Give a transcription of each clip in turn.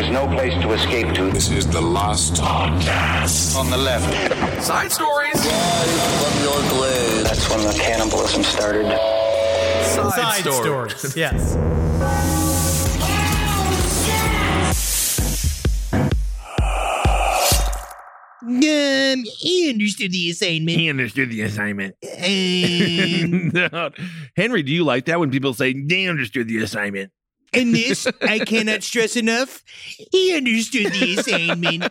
is no place to escape to. This is the last podcast. On the left. Side stories. From your glade. That's when the cannibalism started. Side stories. Yes. He understood the assignment. He understood the assignment. Henry, do you like that when people say they understood the assignment? And this, I cannot stress enough, he understood the assignment.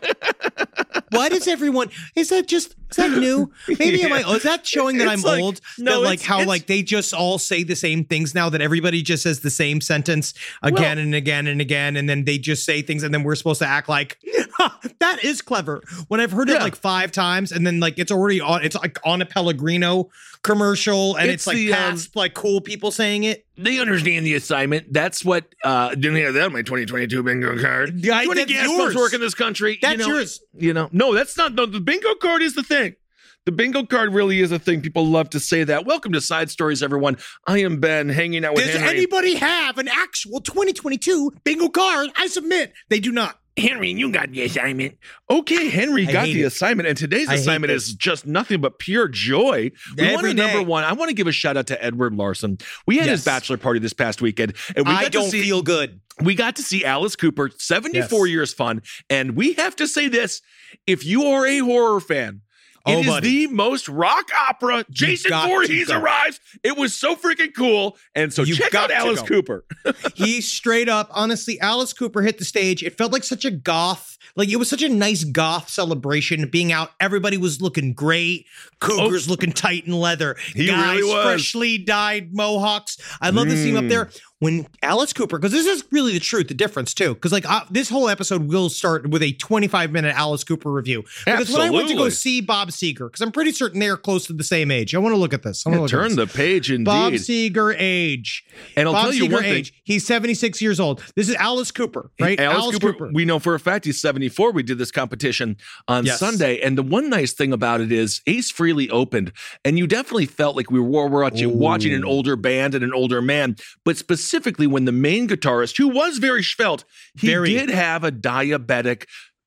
Why does everyone, is that new? Maybe is that showing that I'm like, old? no, that like how like they just all say the same things now, that everybody just says the same sentence again and again and again, and then they just say things and then we're supposed to act like, that is clever. When I've heard it like 5 times and then like it's already on, it's like on a Pellegrino commercial and it's like the, past like cool people saying it. They understand the assignment. That's what, didn't have that on my 2022 bingo card. Yeah, Do any that's gas yours. pumps work in this country? That's yours. No, that's not, no, the bingo card is the thing. The bingo card really is a thing. People love to say that. Welcome to Side Stories, everyone. I am Ben, hanging out with Does Henry. anybody have an actual 2022 bingo card? I submit they do not. Henry, you got the assignment. Okay, Henry got the assignment, and today's assignment is just nothing but pure joy. We want to, number one, I want to give a shout out to Edward Larson. We had his bachelor party this past weekend, and we got feel good. We got to see Alice Cooper, 74 years fun, and we have to say this: if you are a horror fan, it is the most rock opera. Jason Voorhees arrives. It was so freaking cool. And so check out Alice Cooper. He straight up, honestly, Alice Cooper hit the stage. It felt like such a goth, like it was such a nice goth celebration being out. Everybody was looking great. Cougars looking tight in leather. He Guys, really was. Freshly dyed mohawks. I love to see him up there. When Alice Cooper, because this is really the truth, the difference too, because like this whole episode will start with a 25-minute Alice Cooper review. Because when I went to go see Bob Seger, because I'm pretty certain they are close to the same age. I want to look at this. Turn the page, indeed. Bob Seger age. And I'll Bob tell you Seger one thing. age. He's 76 years old. This is Alice Cooper, right? Alice Cooper. We know for a fact he's 74. We did this competition on Sunday. And the one nice thing about it is Ace Frehley opened. And you definitely felt like we were watching an older band and an older man. But specifically when the main guitarist, who was very svelte, he did have a diabetic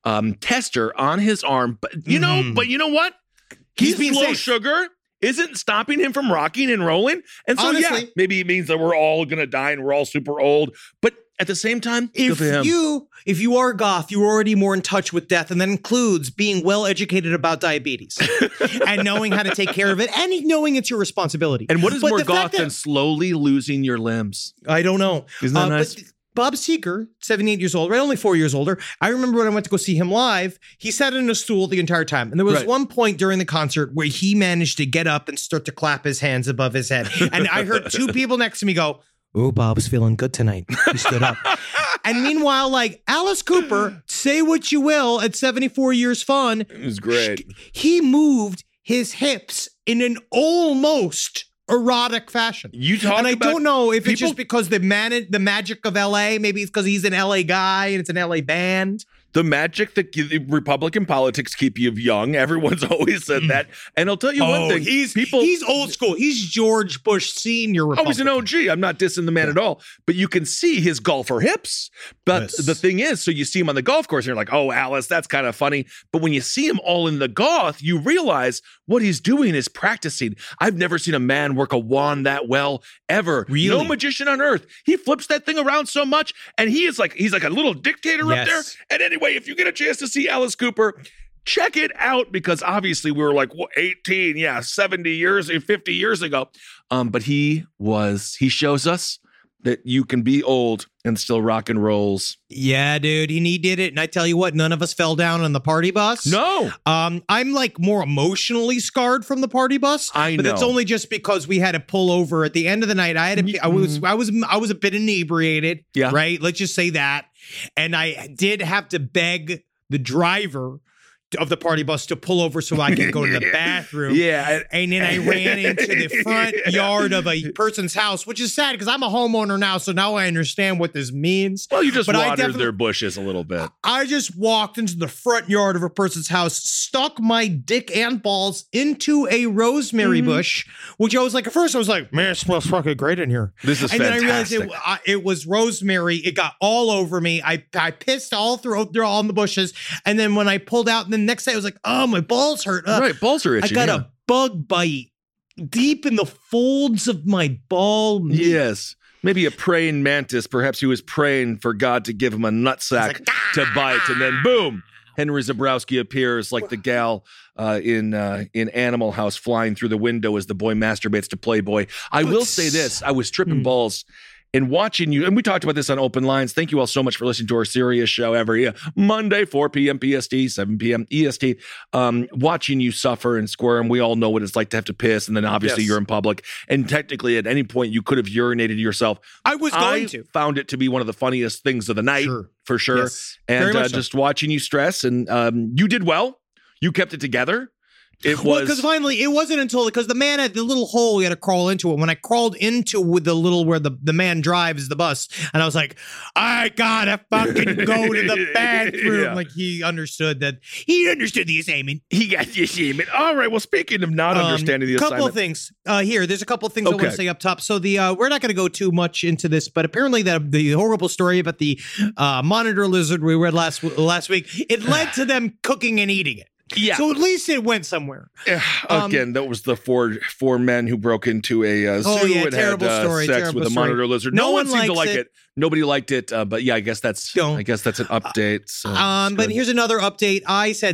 tester on his arm. But you know what? He's being low sugar isn't stopping him from rocking and rolling. And so, honestly, maybe it means that we're all going to die and we're all super old. But at the same time, if you are goth, you're already more in touch with death. And that includes being well educated about diabetes and knowing how to take care of it and knowing it's your responsibility. And what is more goth than slowly losing your limbs? I don't know. Isn't that nice? Bob Seger, 78 years old, right? Only 4 years older. I remember when I went to go see him live, he sat in a stool the entire time. And there was one point during the concert where he managed to get up and start to clap his hands above his head. And I heard 2 people next to me go, "Oh, Bob's feeling good tonight." He stood up. And meanwhile, like Alice Cooper, say what you will, at 74 years fun. It was great. He moved his hips in an almost erotic fashion. And I don't know if it's just because the magic of LA, maybe it's because he's an LA guy and it's an LA band. The magic that Republican politics keep you young. Everyone's always said that. And I'll tell you one thing. He's old school. He's George Bush Sr. Republican. Oh, he's an OG. I'm not dissing the man at all. But you can see his golfer hips. But the thing is, so you see him on the golf course and you're like, oh, Alice, that's kind of funny. But when you see him all in the goth, you realize what he's doing is practicing. I've never seen a man work a wand that well ever. Really? No magician on earth. He flips that thing around so much. And he's like a little dictator up there. And anyway, if you get a chance to see Alice Cooper, check it out, because obviously we were like 18, 70 years, 50 years ago. But he shows us that you can be old and still rock and rolls. Yeah, dude, he did it. And I tell you what, none of us fell down on the party bus. No. I'm like more emotionally scarred from the party bus. I know. But that's only just because we had to pull over at the end of the night. I was a bit inebriated. Yeah. Right. Let's just say that. And I did have to beg the driver of the party bus to pull over so I could go to the bathroom. Yeah. And then I ran into the front yard of a person's house, which is sad because I'm a homeowner now. So now I understand what this means. Well, you just watered their bushes a little bit. I just walked into the front yard of a person's house, stuck my dick and balls into a rosemary bush, which I was like, at first I was like, man, it smells fucking great in here. This is and fantastic. then I realized it was rosemary. It got all over me. I pissed all in the bushes. And then when I pulled out, and the next day I was like, oh, my balls hurt. Right, balls are itchy. I got a bug bite deep in the folds of my ball. Yes. Maybe a praying mantis. Perhaps he was praying for God to give him a nutsack to bite. And then boom, Henry Zebrowski appears like the gal in Animal House flying through the window as the boy masturbates to Playboy. I will say this. I was tripping balls and watching you, and we talked about this on Open Lines. Thank you all so much for listening to our Sirius show every Monday, 4 p.m. PST, 7 p.m. EST. Watching you suffer and squirm, we all know what it's like to have to piss, and then obviously you're in public. And technically, at any point, you could have urinated yourself. I was going to. Found it to be one of the funniest things of the night, for sure. Yes. And just watching you stress, and you did well. You kept it together. Because finally, it wasn't until because the man had the little hole you had to crawl into it. When I crawled into with the little where the man drives the bus, and I was like, I gotta fucking go to the bathroom. Yeah. Like he understood the assignment. He got the assignment. All right. Well, speaking of not understanding the assignment, couple of things here. There's a couple of things I want to say up top. So we're not going to go too much into this, but apparently the horrible story about the monitor lizard we read last week, it led to them cooking and eating it. Yeah. So at least it went somewhere. Again, that was the four men who broke into a zoo and had sex with a monitor lizard. No one seemed to like it. Nobody liked it. But yeah, I guess that's an update. So but here's another update. I said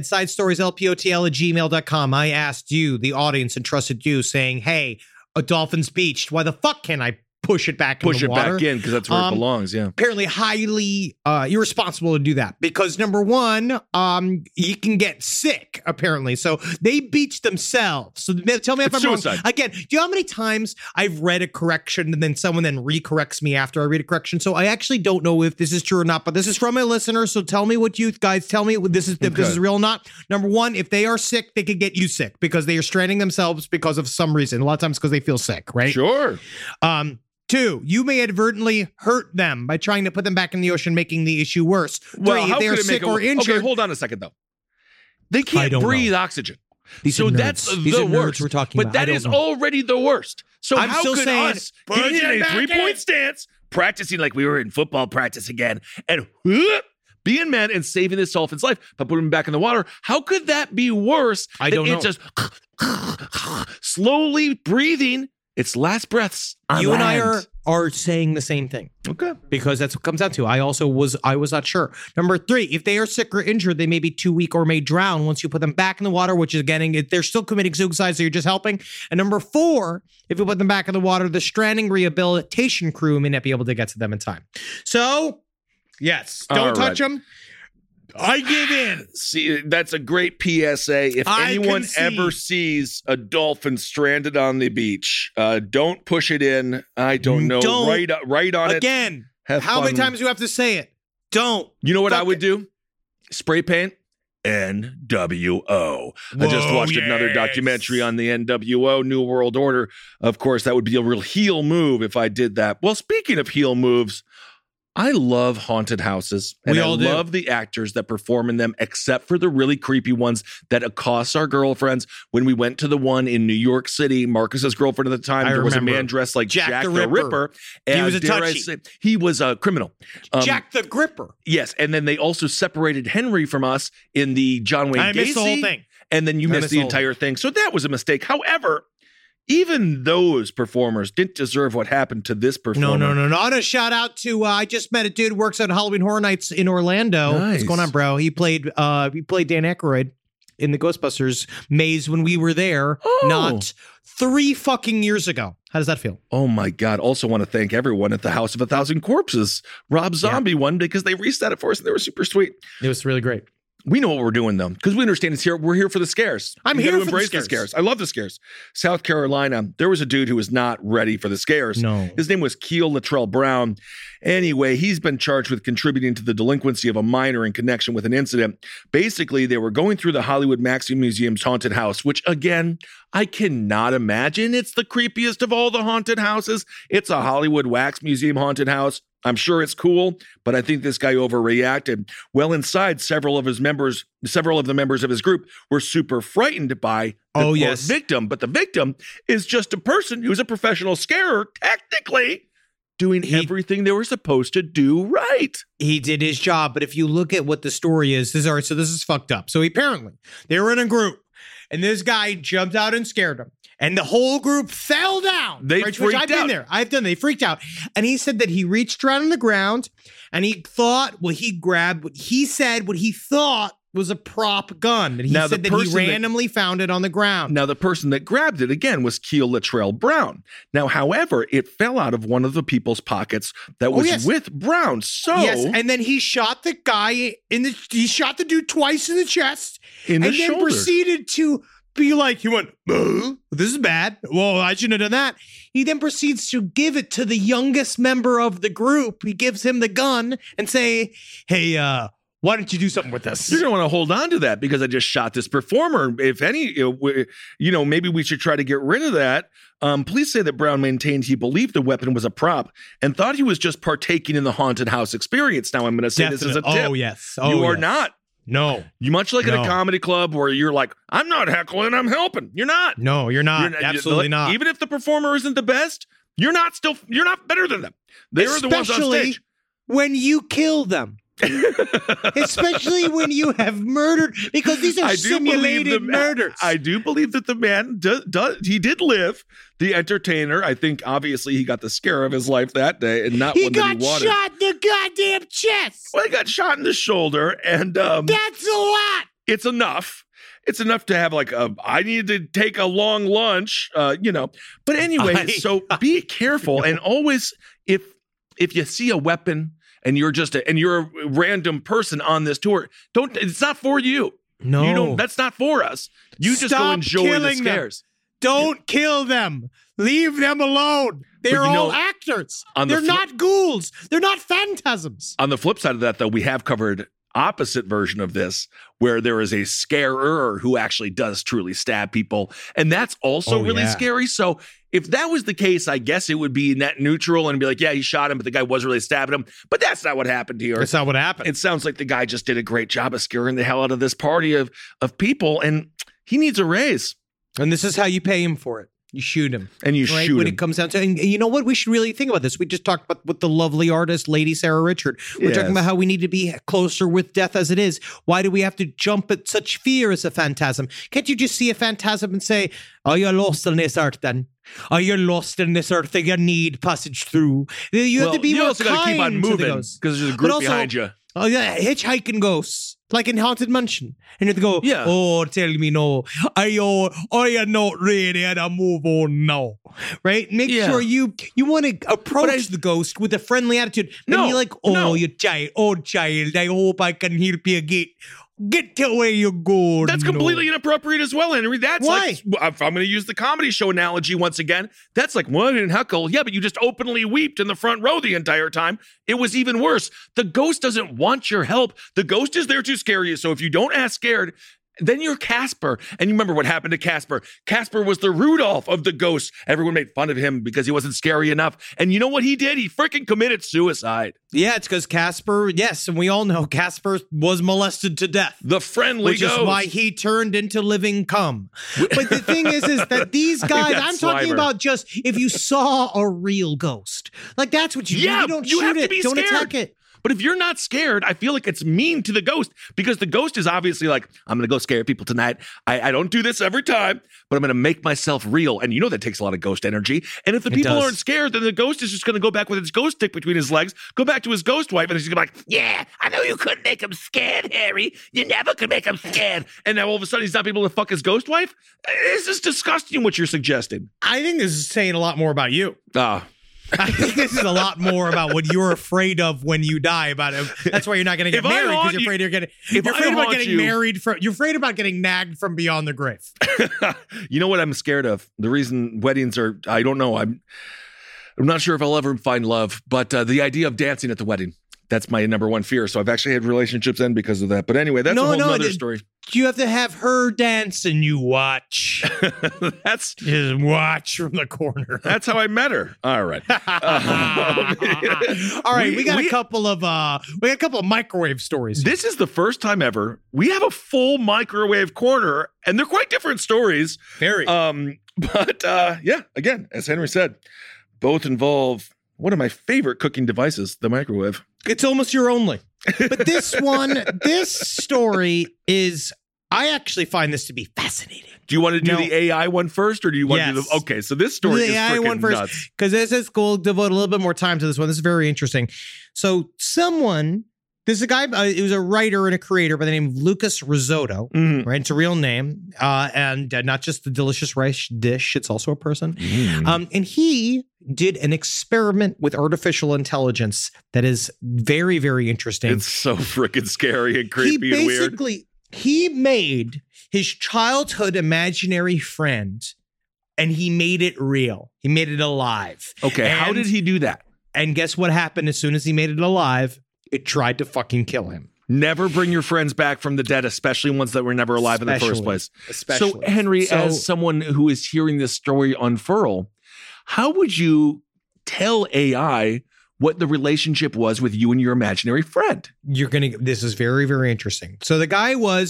sidestorieslpotl@gmail.com. I asked you, the audience, and trusted you, saying, hey, a dolphin's beached. Why the fuck can't I push it back in the water? Back in because that's where it belongs. Yeah. Apparently highly irresponsible to do that because number one, you can get sick apparently. So they beach themselves. So tell me if I'm wrong. Again, do you know how many times I've read a correction and then someone then recorrects me after I read a correction? So I actually don't know if this is true or not, but this is from a listener. So tell me what you guys tell me if this is real or not. Number one, if they are sick, they could get you sick because they are stranding themselves because of some reason. A lot of times because they feel sick, right? Sure. 2, you may advertently hurt them by trying to put them back in the ocean, making the issue worse. 3, if they are sick or injured. Okay, hold on a second, though. They can't breathe oxygen. So that's the worst. We're talking but that is already the worst. So how could us get in a 3-point stance, practicing like we were in football practice again, and being men and saving this dolphin's life by putting him back in the water? How could that be worse? I don't know. It's just slowly breathing its last breaths on you land. and I are saying the same thing. Okay. Because that's what it comes down to. I was not sure. Number 3, if they are sick or injured, they may be too weak or may drown once you put them back in the water, which is they're still committing suicide, so you're just helping. And number 4, if you put them back in the water, the stranding rehabilitation crew may not be able to get to them in time. So, yes, don't touch them. I give in. See, that's a great PSA. If anyone ever sees a dolphin stranded on the beach, don't push it in. I don't know. Right on it. Again, how many times do you have to say it? Don't. You know what I would do? Spray paint NWO. I just watched another documentary on the NWO, New World Order. Of course, that would be a real heel move if I did that. Well, speaking of heel moves, I love haunted houses, and I love the actors that perform in them, except for the really creepy ones that accost our girlfriends. When we went to the one in New York City, Marcus's girlfriend at the time, there was a man dressed like Jack the Ripper. He was a touchy. He was a criminal. Jack the Gripper. Yes, and then they also separated Henry from us in the John Wayne Gacy. I missed the whole thing. And then you missed the entire thing. So that was a mistake. However, even those performers didn't deserve what happened to this performer. No. On a shout out to I just met a dude who works at Halloween Horror Nights in Orlando. Nice. What's going on, bro? He played Dan Aykroyd in the Ghostbusters maze when we were there, not 3 fucking years ago. How does that feel? Oh my God. Also want to thank everyone at the House of 1,000 Corpses, Rob Zombie one, because they reset it for us and they were super sweet. It was really great. We know what we're doing, though, because we understand it's here. We're here for the scares. I'm here to for embrace the scares. I love the scares. South Carolina, there was a dude who was not ready for the scares. No. His name was Keel Latrell Brown. Anyway, he's been charged with contributing to the delinquency of a minor in connection with an incident. Basically, they were going through the Hollywood Maxim Museum's haunted house, which, again, I cannot imagine. It's the creepiest of all the haunted houses. It's a Hollywood Wax Museum haunted house. I'm sure it's cool, but I think this guy overreacted. Well, inside, several of the members of his group were super frightened by the victim. But the victim is just a person who's a professional scarer, technically doing everything they were supposed to do right. He did his job, but if you look at what the story is, this is fucked up. So apparently, they were in a group, and this guy jumped out and scared them. And the whole group fell down. They freaked out. I've been there. They freaked out. And he said that he reached around on the ground and he thought, he grabbed what he thought was a prop gun. And he said that he randomly found it on the ground. Now, the person that grabbed it, again, was Keel Latrell Brown. Now, however, it fell out of one of the people's pockets that was with Brown. So, and then he shot the guy he shot the dude twice in the chest. In the shoulder. And then proceeded to be like, he went, this is bad. Well, I shouldn't have done that. He then proceeds to give it to the youngest member of the group. He gives him the gun and say, hey, why don't you do something with this? You're going to want to hold on to that because I just shot this performer. If any, maybe we should try to get rid of that. Police say that Brown maintained he believed the weapon was a prop and thought he was just partaking in the haunted house experience. Now, I'm going to say this as a tip. Oh, yes. You are not. No. You much like in a comedy club where you're like, I'm not heckling, I'm helping. You're not. No, you're not. Absolutely not. Even if the performer isn't the best, you're not better than them. They're the ones on stage. When you kill them. Especially when you have murdered, because these are simulated murders. I do believe that the man he did live. The entertainer, I think, obviously, he got the scare of his life that day, and not one that he wanted. He got shot in the goddamn chest. Well, he got shot in the shoulder, and that's a lot. It's enough. It's enough to have I need to take a long lunch, But anyway, so be careful, and always, if you see a weapon. And you're you're a random person on this tour. It's not for you. No. That's not for us. You just go enjoy the scares. Don't kill them. Leave them alone. They're all actors. They're not ghouls. They're not phantasms. On the flip side of that, though, we have covered opposite version of this where there is a scarer who actually does truly stab people. And that's also really scary. So if that was the case, I guess it would be net neutral and be like, yeah, he shot him, but the guy was really stabbing him. But that's not what happened here. That's not what happened. It sounds like the guy just did a great job of scaring the hell out of this party of people, and he needs a raise. And this is how you pay him for it. You shoot him. And you shoot him. When it comes down to, and you know what? We should really think about this. We just talked about with the lovely artist, Lady Sarah Richard. We're talking about how we need to be closer with death as it is. Why do we have to jump at such fear as a phantasm? Can't you just see a phantasm and say, oh, you're lost on this earth then? Oh, you're lost in this earth and you need passage through. You have to be more kind to the ghosts. You also got to keep on moving because there's a group behind you. Oh, yeah, hitchhiking ghosts, like in Haunted Mansion. And you have to go, oh, tell me no. Are you not ready to move on now? Right? Make sure you want to approach the ghost with a friendly attitude. And you're like, you child, I hope I can help you get to where you're going. That's completely inappropriate as well, Henry. That's why? If I'm going to use the comedy show analogy once again, that's like, well, I didn't heckle. Yeah, but you just openly weeped in the front row the entire time. It was even worse. The ghost doesn't want your help. The ghost is there to scare you. So if you don't act scared, then you're Casper. And you remember what happened to Casper. Casper was the Rudolph of the ghosts. Everyone made fun of him because he wasn't scary enough. And you know what he did? He freaking committed suicide. Yeah, it's because Casper, yes, and we all know Casper was molested to death. The friendly ghost. Which is why he turned into living cum. But the thing is that these guys, I'm talking about just if you saw a real ghost. Like that's what you do. You don't shoot it. Don't attack it. But if you're not scared, I feel like it's mean to the ghost because the ghost is obviously like, I'm going to go scare people tonight. I don't do this every time, but I'm going to make myself real. And you know that takes a lot of ghost energy. And if the people aren't scared, then the ghost is just going to go back with its ghost stick between his legs, go back to his ghost wife, and he's going to be like, yeah, I know you couldn't make him scared, Harry. You never could make him scared. And now all of a sudden he's not able to fuck his ghost wife? This is disgusting what you're suggesting. I think this is saying a lot more about you. I think this is a lot more about what you're afraid of when you die. About it. That's why you're not going to get married, because you're afraid about getting married. You're afraid about getting nagged from beyond the grave. You know what I'm scared of? The reason weddings are, I don't know. I'm not sure if I'll ever find love, but the idea of dancing at the wedding. That's my number one fear. So I've actually had relationships end because of that. But anyway, that's a whole other story. You have to have her dance and you watch. Just watch from the corner. That's how I met her. All right. All right. We got a couple of microwave stories. This is the first time ever we have a full microwave corner, and they're quite different stories. Very. But yeah, again, as Henry said, both involve one of my favorite cooking devices, the microwave. It's almost your only. But this story is, I actually find this to be fascinating. Do you want to do the AI one first, or do you want to do the... Okay, so this story is AI one first, nuts. because this is cool. Devote a little bit more time to this one. This is very interesting. So this is a guy, he was a writer and a creator by the name of Lucas Risotto, right? It's a real name, and not just the delicious rice dish, it's also a person. And he did an experiment with artificial intelligence that is very, very interesting. It's so freaking scary and creepy and weird. He made his childhood imaginary friend, and he made it real. He made it alive. Okay, how did he do that? And guess what happened as soon as he made it alive? It tried to fucking kill him. Never bring your friends back from the dead, especially ones that were never alive in the first place. So, Henry, as someone who is hearing this story unfurl, how would you tell AI what the relationship was with you and your imaginary friend? This is very, very interesting. So the guy was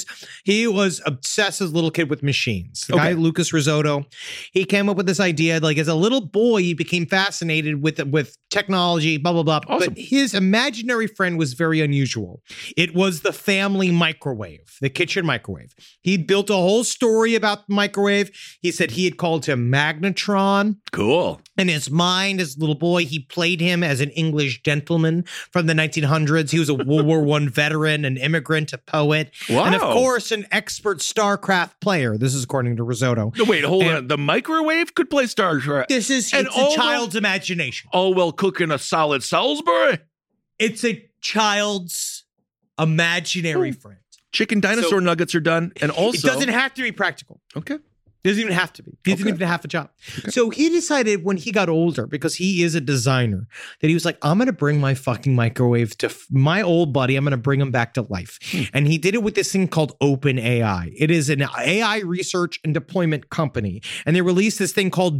obsessed as a little kid with machines. The guy, Lucas Risotto, he came up with this idea, like as a little boy, he became fascinated with technology, blah, blah, blah. Awesome. But his imaginary friend was very unusual. It was the family microwave, the kitchen microwave. He built a whole story about the microwave. He said he had called him Magnetron. Cool. In his mind, as a little boy, he played him as an English gentleman from the 1900s. He was a World War I veteran, an immigrant, a poet, and of course, an expert StarCraft player. This is according to Risotto. No, wait, hold on. The microwave could play StarCraft. It's a child's imagination. All while cooking a solid Salisbury? It's a child's imaginary friend. Chicken dinosaur nuggets are done. And also, it doesn't have to be practical. Okay. Doesn't even have to be. He doesn't even have a job. Okay. So he decided when he got older, because he is a designer, that he was like, I'm going to bring my fucking microwave to my old buddy. I'm going to bring him back to life. And he did it with this thing called OpenAI. It is an AI research and deployment company. And they released this thing called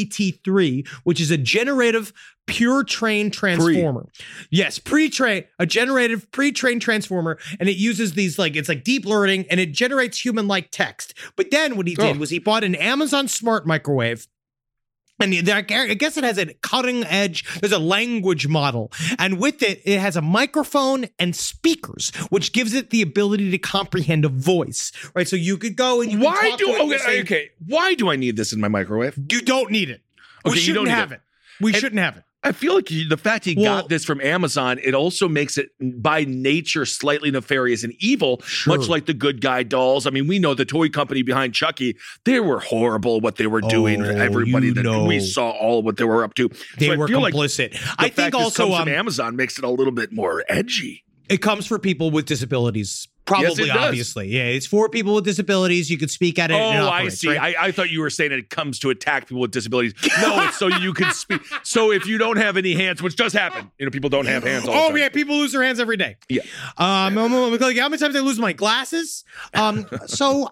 GPT-3, which is a generative pure trained transformer. Yes, a generative pre-trained transformer, and it uses these it's like deep learning, and it generates human-like text. But then what he did was he bought an Amazon Smart Microwave, and I guess it has a cutting edge. There's a language model, and with it, it has a microphone and speakers, which gives it the ability to comprehend a voice. Right, so you could go and why do I need this in my microwave? You don't need it. We shouldn't have it. We shouldn't have it. I feel like the fact he got this from Amazon, it also makes it by nature slightly nefarious and evil, much like the good guy dolls. I mean, we know the toy company behind Chucky, they were horrible what they were doing. Everybody we saw all what they were up to. They were complicit. I think also from Amazon makes it a little bit more edgy. It comes for people with disabilities. Probably, yes, obviously. Yeah, it's for people with disabilities. You could speak at it. I see. Right? I thought you were saying it comes to attack people with disabilities. No, it's so you can speak. So if you don't have any hands, which does happen, people don't have hands all the time. Yeah, people lose their hands every day. Yeah. How many times I lose my glasses? So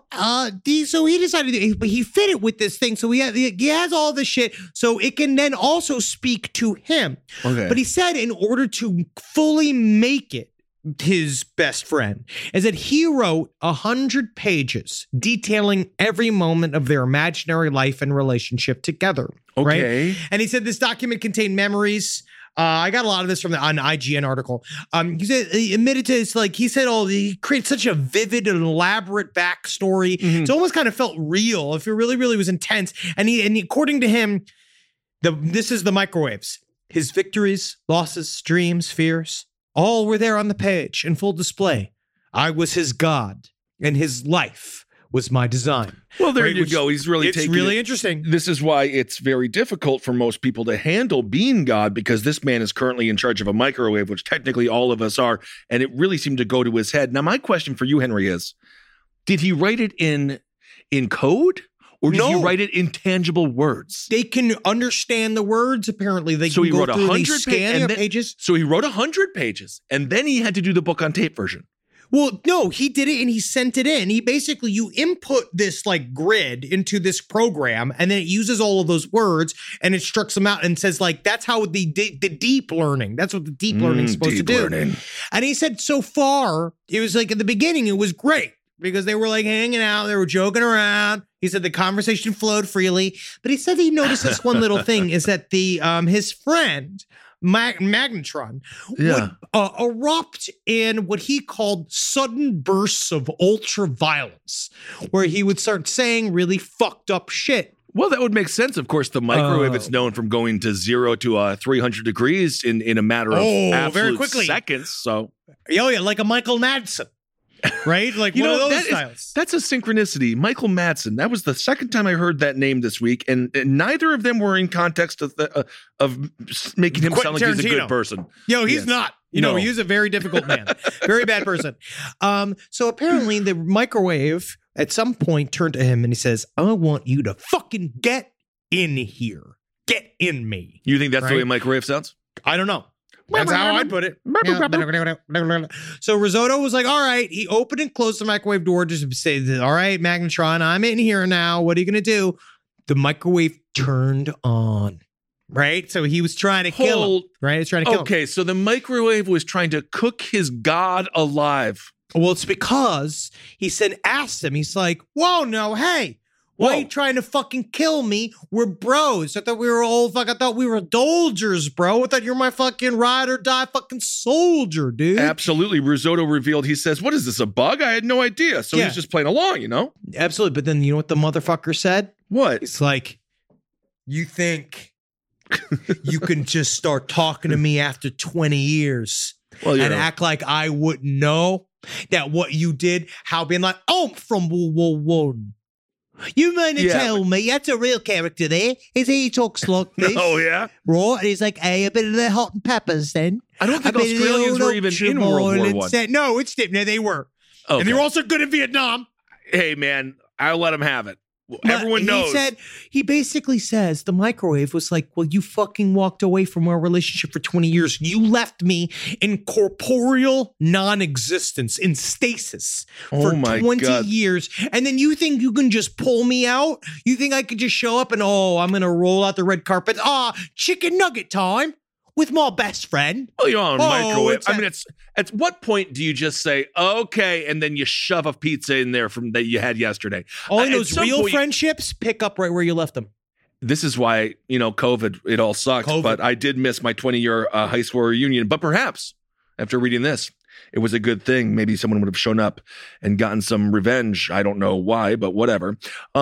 he decided, but he fit it with this thing. So he has all this shit, so it can then also speak to him. Okay. But he said in order to fully make it his best friend, is that he wrote 100 pages detailing every moment of their imaginary life and relationship together. Okay. Right? And he said this document contained memories. I got a lot of this from an IGN article. He admitted to this, he said, he created such a vivid and elaborate backstory. Mm-hmm. It almost kind of felt real. If it really, really was intense. And according to him, this is the microwaves. His victories, losses, dreams, fears, all were there on the page in full display. I was his God, and his life was my design. Well, there Right? you Which- go. He's really It's taking really it. interesting. This is why it's very difficult for most people to handle being God, because this man is currently in charge of a microwave, which technically all of us are, and it really seemed to go to his head. Now, my question for you, Henry, is: did he write it in code, or did he No. write it in tangible words? They can understand the words, apparently. They So can he go wrote through, they 100 scan their then- pages. So he wrote 100 pages, and then he had to do the book on tape version. Well, no, he did it and he sent it in. He basically, you input this like grid into this program, and then it uses all of those words and instructs them out and says like, that's how the deep learning, that's what the deep learning is supposed deep to do. learning. And he said so far, it was like at the beginning, it was great because they were like hanging out, they were joking around. He said the conversation flowed freely, but he said he noticed this one little thing is that the his friend, Magnetron, Yeah. would erupt in what he called sudden bursts of ultra violence, where he would start saying really fucked up shit. Well, that would make sense. Of course, the microwave, it's known from going to 0 to 300 degrees in a matter of absolute very quickly. seconds. So, Oh yeah, like a Michael Madsen, right? Like you one know, of those that is- styles. that's a synchronicity. Michael Madsen. That was the second time I heard that name this week, and neither of them were in context of making him sound like he's a Tarantino. good person. Yo, he's Yes. not. No. He's a very difficult man. Very bad person. So apparently the microwave at some point turned to him and he says, I want you to fucking get in here. Get in me. You think that's the Right. way a microwave sounds? I don't know. That's how I put it. Yeah. So Risotto was like, all right. He opened and closed the microwave door just to say, all right, Magnetron, I'm in here now. What are you going to do? The microwave turned on. Right? So he was trying to kill him. Hold- Right? He's trying to kill him. Okay, so the microwave was trying to cook his god alive. Well, it's because he asked him, he's like, whoa, no, hey, why are you trying to fucking kill me? We're bros. I thought we were I thought we were soldiers, bro. I thought you were my fucking ride or die fucking soldier, dude. Absolutely. Risotto revealed, he says, what is this, a bug? I had no idea. So Yeah. he's just playing along, you know? Absolutely. But then you know what the motherfucker said? What? It's like, you think you can just start talking to me after 20 years Well, and act like I wouldn't know that what you did, how being like, oh, I'm from World War One. You mean to Yeah, tell me that's a real character there? Is he talks like this? Oh, yeah? Right? And he's like, hey, a bit of the hot and peppers then. I don't think A bit of the Australians old were even in World War ultraviolence One. then." No, it's different. No, they were. Okay. And they were also good in Vietnam. Hey, man, I'll let him have it. But Everyone knows. He basically says the microwave was like, well, you fucking walked away from our relationship for 20 years. You left me in corporeal non-existence, in stasis for Oh my 20 God. years. And then you think you can just pull me out? You think I could just show up and, I'm going to roll out the red carpet? Chicken nugget time with my best friend. Well, you're on microwave. it's I mean, it's at what point do you just say, okay, and then you shove a pizza in there from that you had yesterday? All At those some real point- friendships pick up right where you left them. This is why, COVID, it all sucks. COVID. But I did miss my 20-year high school reunion. But perhaps after reading this, it was a good thing. Maybe someone would have shown up and gotten some revenge. I don't know why, but whatever.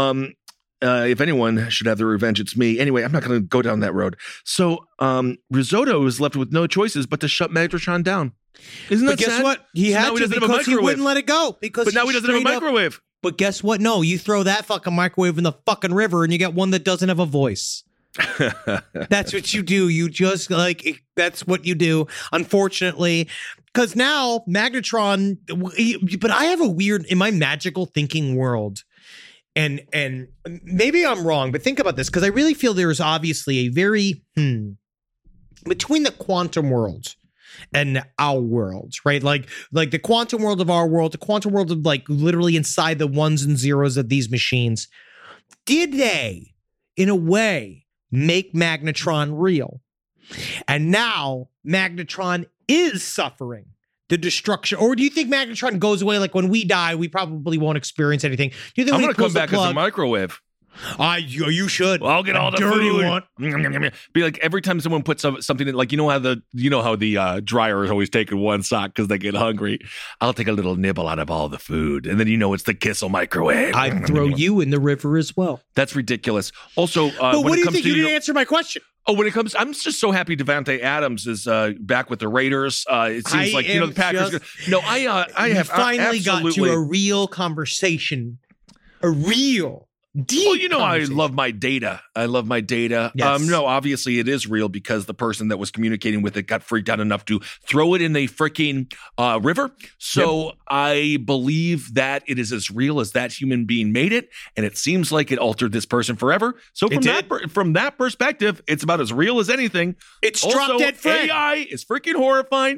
If anyone should have their revenge, it's me. Anyway, I'm not going to go down that road. So Risotto is left with no choices but to shut Magnetron down. Isn't that But guess sad? what? He So had now he to doesn't have a because he microwave. wouldn't let it go. Because But now he doesn't have a straight up- microwave. But guess what? No, you throw that fucking microwave in the fucking river and you get one that doesn't have a voice. That's what you do. You just that's what you do. Unfortunately, because now Magnetron, but I have a weird, in my magical thinking world, and maybe I'm wrong, but think about this, because I really feel there is obviously a very, between the quantum world and our world, right? Like the quantum world of our world, the quantum world of like literally inside the ones and zeros of these machines. Did they, in a way, make Magnetron real? And now Magnetron is suffering the destruction. Or do you think Magnetron goes away? Like when we die, we probably won't experience anything. Do you think I'm when going he to come pulls the back as a plug, microwave. you should. Well, I'll get all the dirty food. one. Be like every time someone puts something in, like how the dryer is always taking one sock because they get hungry. I'll take a little nibble out of all the food, and then it's the Kissel microwave. I'd throw you in the river as well. That's ridiculous. Also, But when what it do you comes think? to You didn't answer my question. when it comes, I'm just so happy Devontae Adams is back with the Raiders. It seems the Packers. I have finally got to absolutely a real conversation a real, deep Well, you know, I conversation. love my data. I love my data. Yes. No, obviously it is real because the person that was communicating with it got freaked out enough to throw it in a freaking river. So I believe that it is as real as that human being made it. And it seems like it altered this person forever. So from that perspective, it's about as real as anything. It's Also, drop dead Fred. AI is freaking horrifying.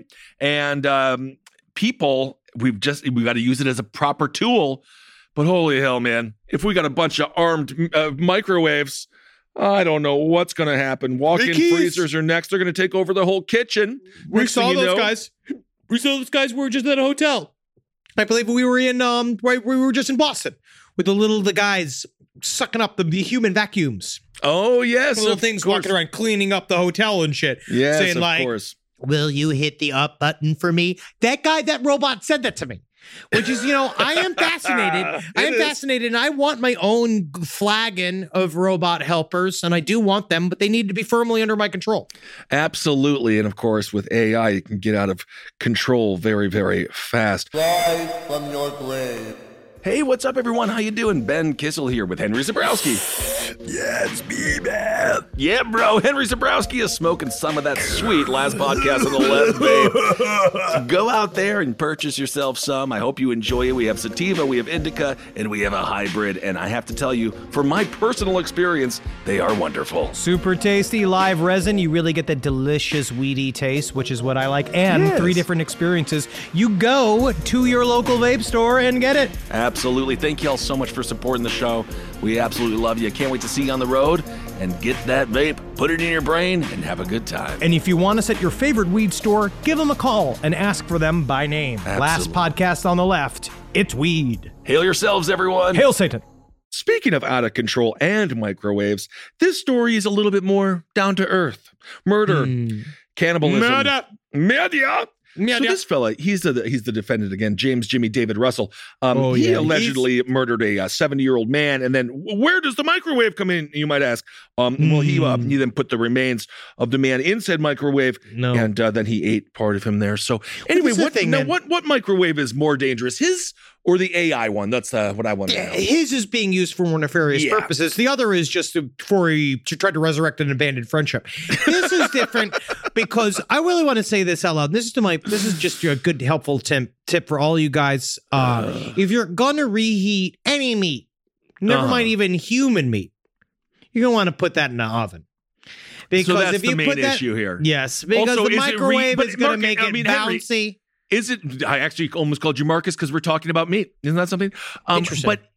And people, we got to use it as a proper tool. But holy hell, man, if we got a bunch of armed microwaves, I don't know what's going to happen. Walk-in freezers are next. They're going to take over the whole kitchen. We saw those guys. We saw those guys. We were just at a hotel. I believe we were in we were just in Boston with the guys sucking up the human vacuums. Oh, yes. Little things walking around cleaning up the hotel and shit. Yes, saying, of course. Will you hit the up button for me? That robot said that to me. Which is, I am fascinated. Fascinated, and I want my own flagon of robot helpers, and I do want them, but they need to be firmly under my control. Absolutely. And of course, with AI, you can get out of control very, very fast. Rise from your grave. Hey, what's up, everyone? How you doing? Ben Kissel here with Henry Zabrowski. Yeah, it's me, man. Yeah, bro. Henry Zabrowski is smoking some of that sweet last podcast on the left, babe. So go out there and purchase yourself some. I hope you enjoy it. We have sativa, we have indica, and we have a hybrid. And I have to tell you, from my personal experience, they are wonderful. Super tasty live resin. You really get that delicious weedy taste, which is what I like. And 3 different experiences. You go to your local vape store and get it. Absolutely. Thank you all so much for supporting the show. We absolutely love you. Can't wait to see you on the road and get that vape, put it in your brain, and have a good time. And if you want us at your favorite weed store, give them a call and ask for them by name. Absolutely. Last podcast on the left, it's weed. Hail yourselves, everyone. Hail Satan. Speaking of out of control and microwaves, this story is a little bit more down to earth. Murder, cannibalism. Murder. So this fella, he's the defendant again, James Jimmy David Russell. He allegedly murdered a 70-year-old man. And then where does the microwave come in, you might ask? Well, he then put the remains of the man in said microwave, and then he ate part of him there. So anyway, what microwave is more dangerous, his or the AI one? That's what I want to know. His is being used for more nefarious purposes. The other is just to try to resurrect an abandoned friendship. This is different because I really want to say this out loud. This is just a good, helpful tip for all you guys. If you're gonna reheat any meat, never mind even human meat, you're gonna want to put that in the oven. Because so that's if you the main put that, issue here. Yes, because also, the microwave is going to make it bouncy. Henry, is it? I actually almost called you Marcus because we're talking about meat. Isn't that something? Interesting. But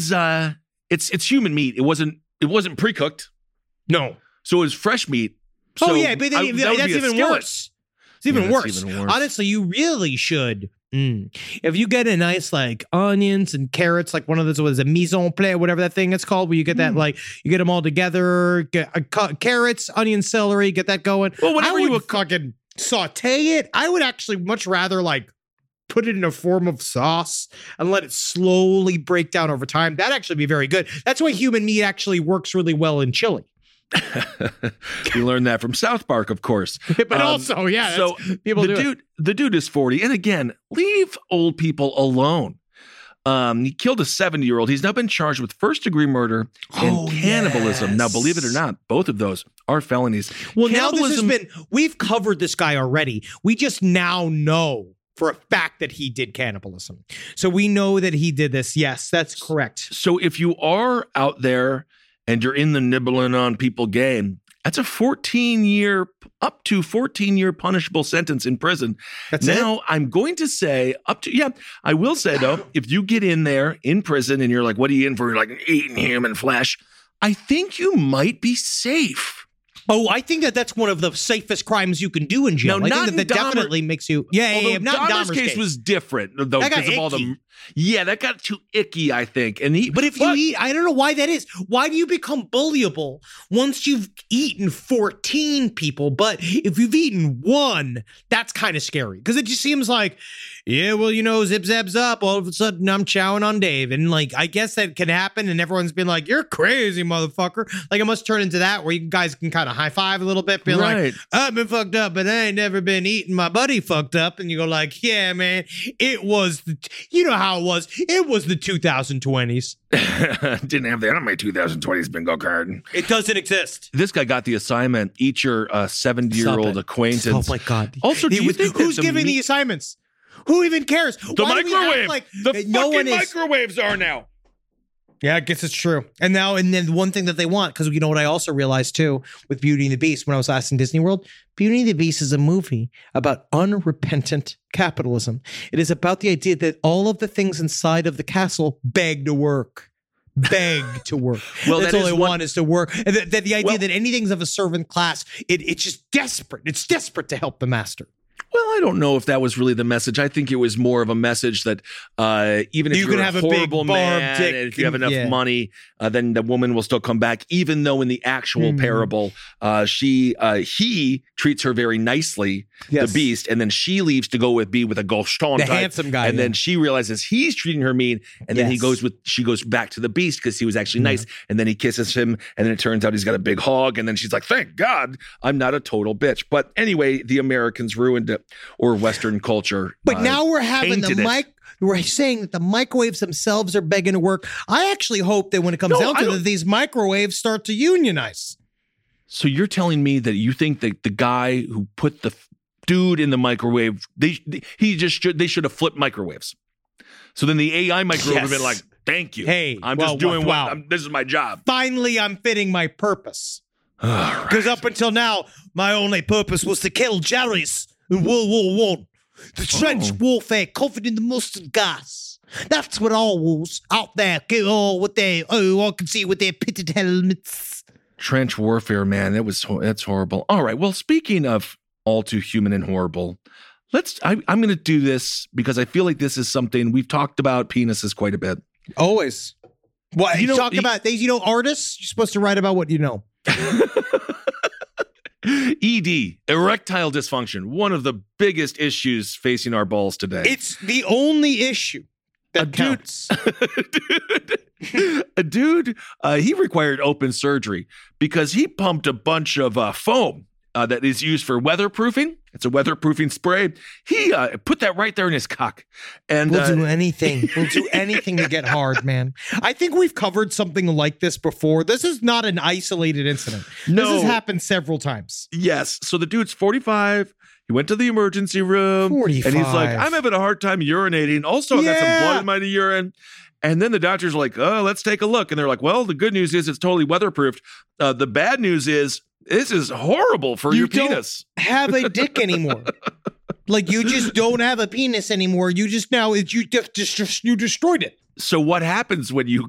it's human meat. It wasn't pre-cooked. No. So it was fresh meat. So but that's even worse. It's even worse. Honestly, you really should. If you get a nice onions and carrots, like one of those was a mise en place, whatever that thing it's called, where you get that you get them all together, carrots, onion, celery, get that going. Well, whenever you would fucking saute it, I would actually much rather put it in a form of sauce and let it slowly break down over time. That'd actually be very good. That's why human meat actually works really well in chili. You learned that from South Park, of course. But also, so the dude is 40, and again, leave old people alone. He killed a 70-year-old. He's now been charged with first-degree murder and cannibalism. Yes. Now, believe it or not, both of those are felonies. Well, now we've covered this guy already. We just now know for a fact that he did cannibalism. So we know that he did this. Yes, that's correct. So if you are out there and you're in the nibbling on people game, that's a 14-year punishable sentence in prison. I'm going to say I will say though, if you get in there in prison and you're like, what are you in for? You're like eating human flesh. I think you might be safe. Oh, I think that's one of the safest crimes you can do in jail. No, I think that definitely makes you. Yeah. Not Dahmer's case was different though because of all the. Yeah, that got too icky, I think. But if you eat, I don't know why that is. Why do you become bullyable once you've eaten 14 people? But if you've eaten one, that's kind of scary because it just seems like yeah, well, zip zaps up. All of a sudden, I'm chowing on Dave. And like, I guess that can happen. And everyone's been like, you're crazy, motherfucker. Like, it must turn into that where you guys can kind of high five a little bit. Be like, I've been fucked up, but I ain't never been eating my buddy fucked up. And you go like, yeah, man, it was, you know how it was. It was the 2020s. Didn't have that on my 2020s bingo card. It doesn't exist. This guy got the assignment. Eat your 70-year-old acquaintance. Oh my God. Also, do you think who's giving the assignments? Who even cares? The microwave. The fucking microwaves are now. Yeah, I guess it's true. And then one thing that they want, because you know what I also realized too with Beauty and the Beast when I was last in Disney World, Beauty and the Beast is a movie about unrepentant capitalism. It is about the idea that all of the things inside of the castle beg to work. Well, that's all they want is to work. And the idea that anything's of a servant class, it's just desperate. It's desperate to help the master. Well, I don't know if that was really the message. I think it was more of a message that even if you're a horrible man and if you have enough money, then the woman will still come back, even though in the actual parable, he treats her very nicely, the Beast, and then she leaves to go be with a Gaston the type, handsome guy. And then she realizes he's treating her mean, and then she goes back to the Beast because he was actually nice, and then he kisses him, and then it turns out he's got a big hog, and then she's like, thank God I'm not a total bitch. But anyway, the Americans ruined it, or Western culture. But now we're having we're saying that the microwaves themselves are begging to work. I actually hope that when it comes down to it, these microwaves start to unionize. So you're telling me that you think that the guy who put the dude in the microwave, they should have flipped microwaves. So then the AI microwave would have been like, thank you. Hey, I'm just doing this is my job. Finally, I'm fitting my purpose. Because up until now, my only purpose was to kill Jerry's in World War I. The trench warfare covered in the mustard gas. That's what all wolves out there go with I can see with their pitted helmets. Trench warfare, man, that's horrible. All right, well, speaking of all too human and horrible, I'm going to do this because I feel like this is something we've talked about penises quite a bit. Always. What about things? Artists, you're supposed to write about what you know. ED, erectile dysfunction, one of the biggest issues facing our balls today. It's the only issue that counts. A dude, he required open surgery because he pumped a bunch of foam that is used for weatherproofing. It's a weatherproofing spray. He put that right there in his cock. And we'll do anything. We'll do anything to get hard, man. I think we've covered something like this before. This is not an isolated incident. No. This has happened several times. Yes. So the dude's 45. He went to the emergency room. 45. And he's like, I'm having a hard time urinating. Also, I got some blood in my urine. And then the doctor's like, oh, let's take a look. And they're like, well, the good news is it's totally weatherproofed. The bad news is this is horrible for your penis. You don't have a dick anymore. Like, you just don't have a penis anymore. You just you destroyed it. So what happens when you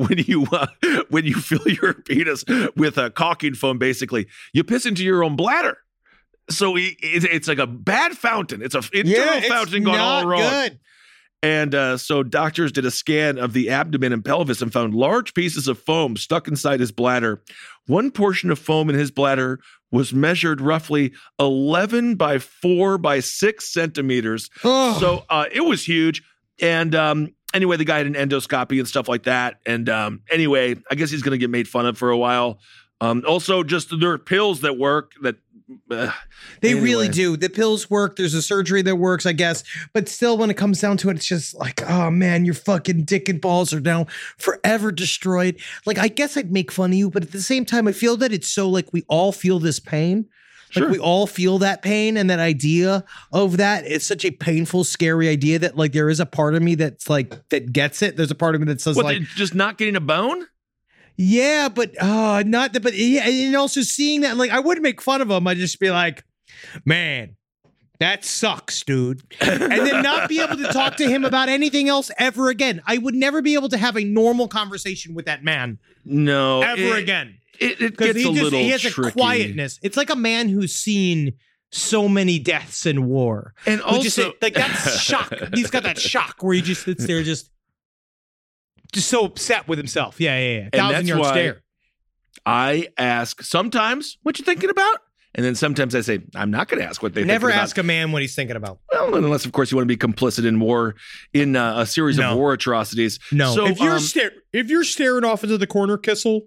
fill your penis with a caulking foam? Basically, you piss into your own bladder. So it's like a bad fountain. It's an internal fountain gone all wrong. Good. And so doctors did a scan of the abdomen and pelvis and found large pieces of foam stuck inside his bladder. One portion of foam in his bladder was measured roughly 11 by 4 by 6 centimeters. Oh. So it was huge. And anyway, the guy had an endoscopy and stuff like that. And anyway, I guess he's going to get made fun of for a while. Also, just there are pills that work that. They really do. The pills work. There's a surgery that works, I guess. But still, when it comes down to it, it's just like, oh man, your fucking dick and balls are now forever destroyed. Like, I guess I'd make fun of you, but at the same time, I feel that it's so like we all feel this pain. Like we all feel that pain, and that idea of that, it's such a painful, scary idea that like there is a part of me that's like that gets it. There's a part of me that says like just not getting a bone. Yeah, but not that. But yeah, and also seeing that, like, I wouldn't make fun of him. I'd just be like, man, that sucks, dude. And then not be able to talk to him about anything else ever again. I would never be able to have a normal conversation with that man. No, ever again. It gets a little tricky. He has a quietness. It's like a man who's seen so many deaths in war, and also like that's shock. He's got that shock where he just sits there, just so upset with himself. Yeah. 1,000-yard stare. I ask sometimes, what you thinking about? And then sometimes I say, I'm not going to ask what they Never think ask a man what he's thinking about. Well, unless, of course, you want to be complicit in war, in a series of war atrocities. No. So, if you're staring off into the corner, Kissel,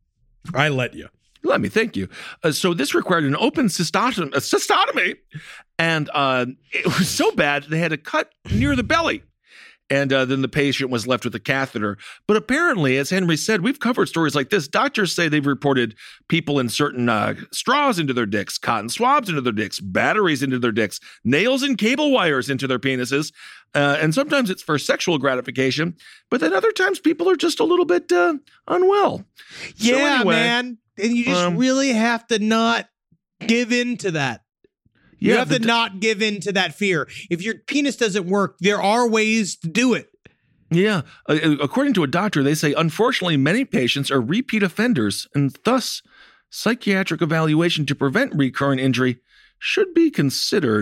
I let you. Let me, thank you. So this required an open cystotomy, and it was so bad they had to cut near the belly. And then the patient was left with a catheter. But apparently, as Henry said, we've covered stories like this. Doctors say they've reported people inserting straws into their dicks, cotton swabs into their dicks, batteries into their dicks, nails and cable wires into their penises. And sometimes it's for sexual gratification. But then other times people are just a little bit unwell. Yeah, so anyway, man. And you just really have to not give in to that. You have to not give in to that fear. If your penis doesn't work, there are ways to do it. Yeah. According to a doctor, they say, unfortunately, many patients are repeat offenders, and thus psychiatric evaluation to prevent recurrent injury should be considered.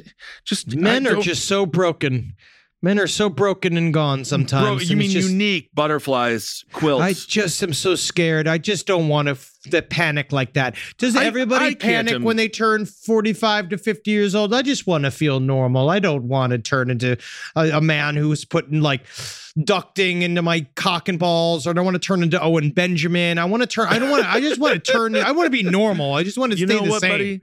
Men are just so broken. Men are so broken and gone sometimes. Bro, you mean unique butterflies, quilts? I just am so scared. I just don't want to panic like that. Does everybody panic when they turn 45 to 50 years old? I just want to feel normal. I don't want to turn into a man who's putting like ducting into my cock and balls, or I don't want to turn into Owen Benjamin. I just want to be normal. I just want to stay the same. Buddy?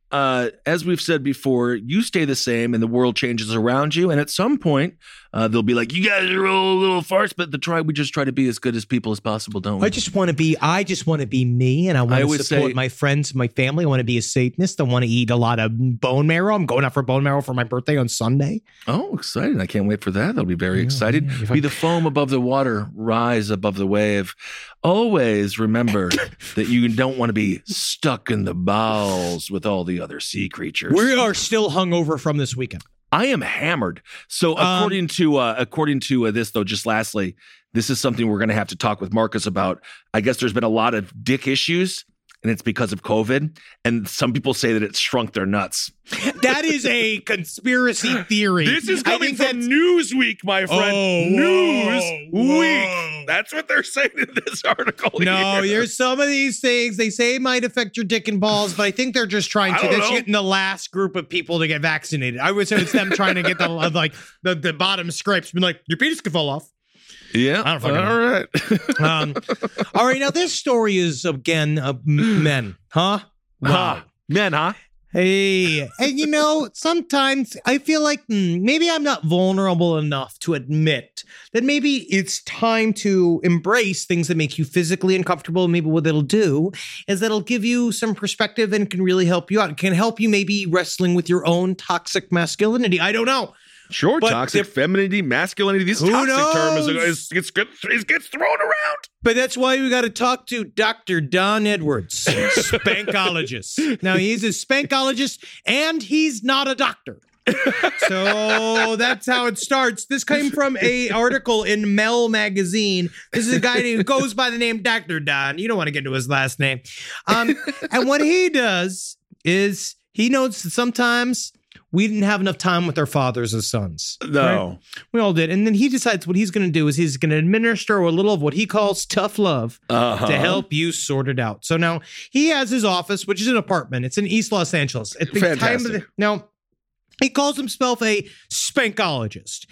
As we've said before, you stay the same and the world changes around you. And at some point, they'll be like, you guys are all a little farce, but we just try to be as good as people as possible, don't we? I just want to be me, and I want to support my friends, my family. I want to be a Satanist. I want to eat a lot of bone marrow. I'm going out for bone marrow for my birthday on Sunday. Oh, exciting. I can't wait for that. That'll be very exciting. Be the foam above the water, rise above the wave. Always remember that you don't want to be stuck in the bowels with all the other sea creatures. We are still hungover from this weekend. I am hammered. So according to this, though, just lastly, this is something we're going to have to talk with Marcus about. I guess there's been a lot of dick issues, and it's because of COVID. And some people say that it's shrunk their nuts. That is a conspiracy theory. This is coming from Newsweek, my friend. Newsweek. That's what they're saying in this article. No, there's some of these things they say might affect your dick and balls, but I think they're just trying to. That's getting the last group of people to get vaccinated. I would say it's them trying to get the bottom scrapes. Been like, your penis could fall off. Yeah. I don't fucking know. All right. All right. Now, this story is, again, men. Huh? Wow. Men, huh? Hey. And, sometimes I feel like maybe I'm not vulnerable enough to admit that maybe it's time to embrace things that make you physically uncomfortable. Maybe what it'll do is that it'll give you some perspective and can really help you out. It can help you maybe wrestling with your own toxic masculinity. I don't know. Sure, but toxic femininity, masculinity, these toxic terms gets thrown around. But that's why we got to talk to Dr. Don Edwards, spankologist. Now, he's a spankologist, and he's not a doctor. So that's how it starts. This came from an article in Mel magazine. This is a guy who goes by the name Dr. Don. You don't want to get into his last name. And what he does is he notes that sometimes we didn't have enough time with our fathers as sons. No. Right? We all did. And then he decides what he's going to do is he's going to administer a little of what he calls tough love to help you sort it out. So now he has his office, which is an apartment. It's in East Los Angeles. At the Fantastic. time of now, he calls himself a spankologist.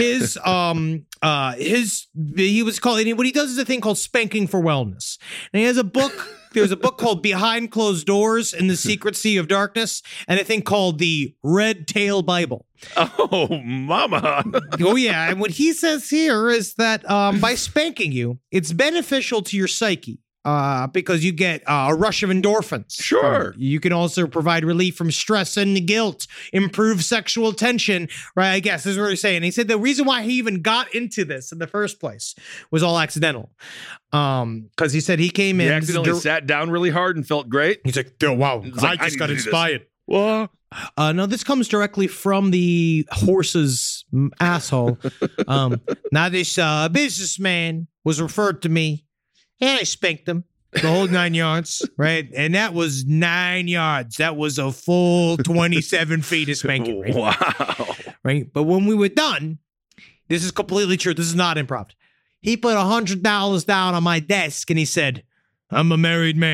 What he does is a thing called Spanking for Wellness. And he has a book. There's a book called Behind Closed Doors in the Secret Sea of Darkness, and a thing called the Red Tail Bible. Oh, mama. Oh, yeah. And what he says here is that by spanking you, it's beneficial to your psyche. Because you get a rush of endorphins. Sure. You can also provide relief from stress and guilt, improve sexual tension, right? I guess this is what he's saying. He said the reason why he even got into this in the first place was all accidental. Because he said he came in. He accidentally sat down really hard and felt great. He's like, oh, wow, I just got inspired. What? No, this comes directly from the horse's asshole. Now this businessman was referred to me. And I spanked him the whole 9 yards, right? And that was 9 yards. That was a full 27 feet of spanking. Right? Wow. Right? But when we were done, this is completely true. This is not improv. He put $100 down on my desk and he said, I'm a married man.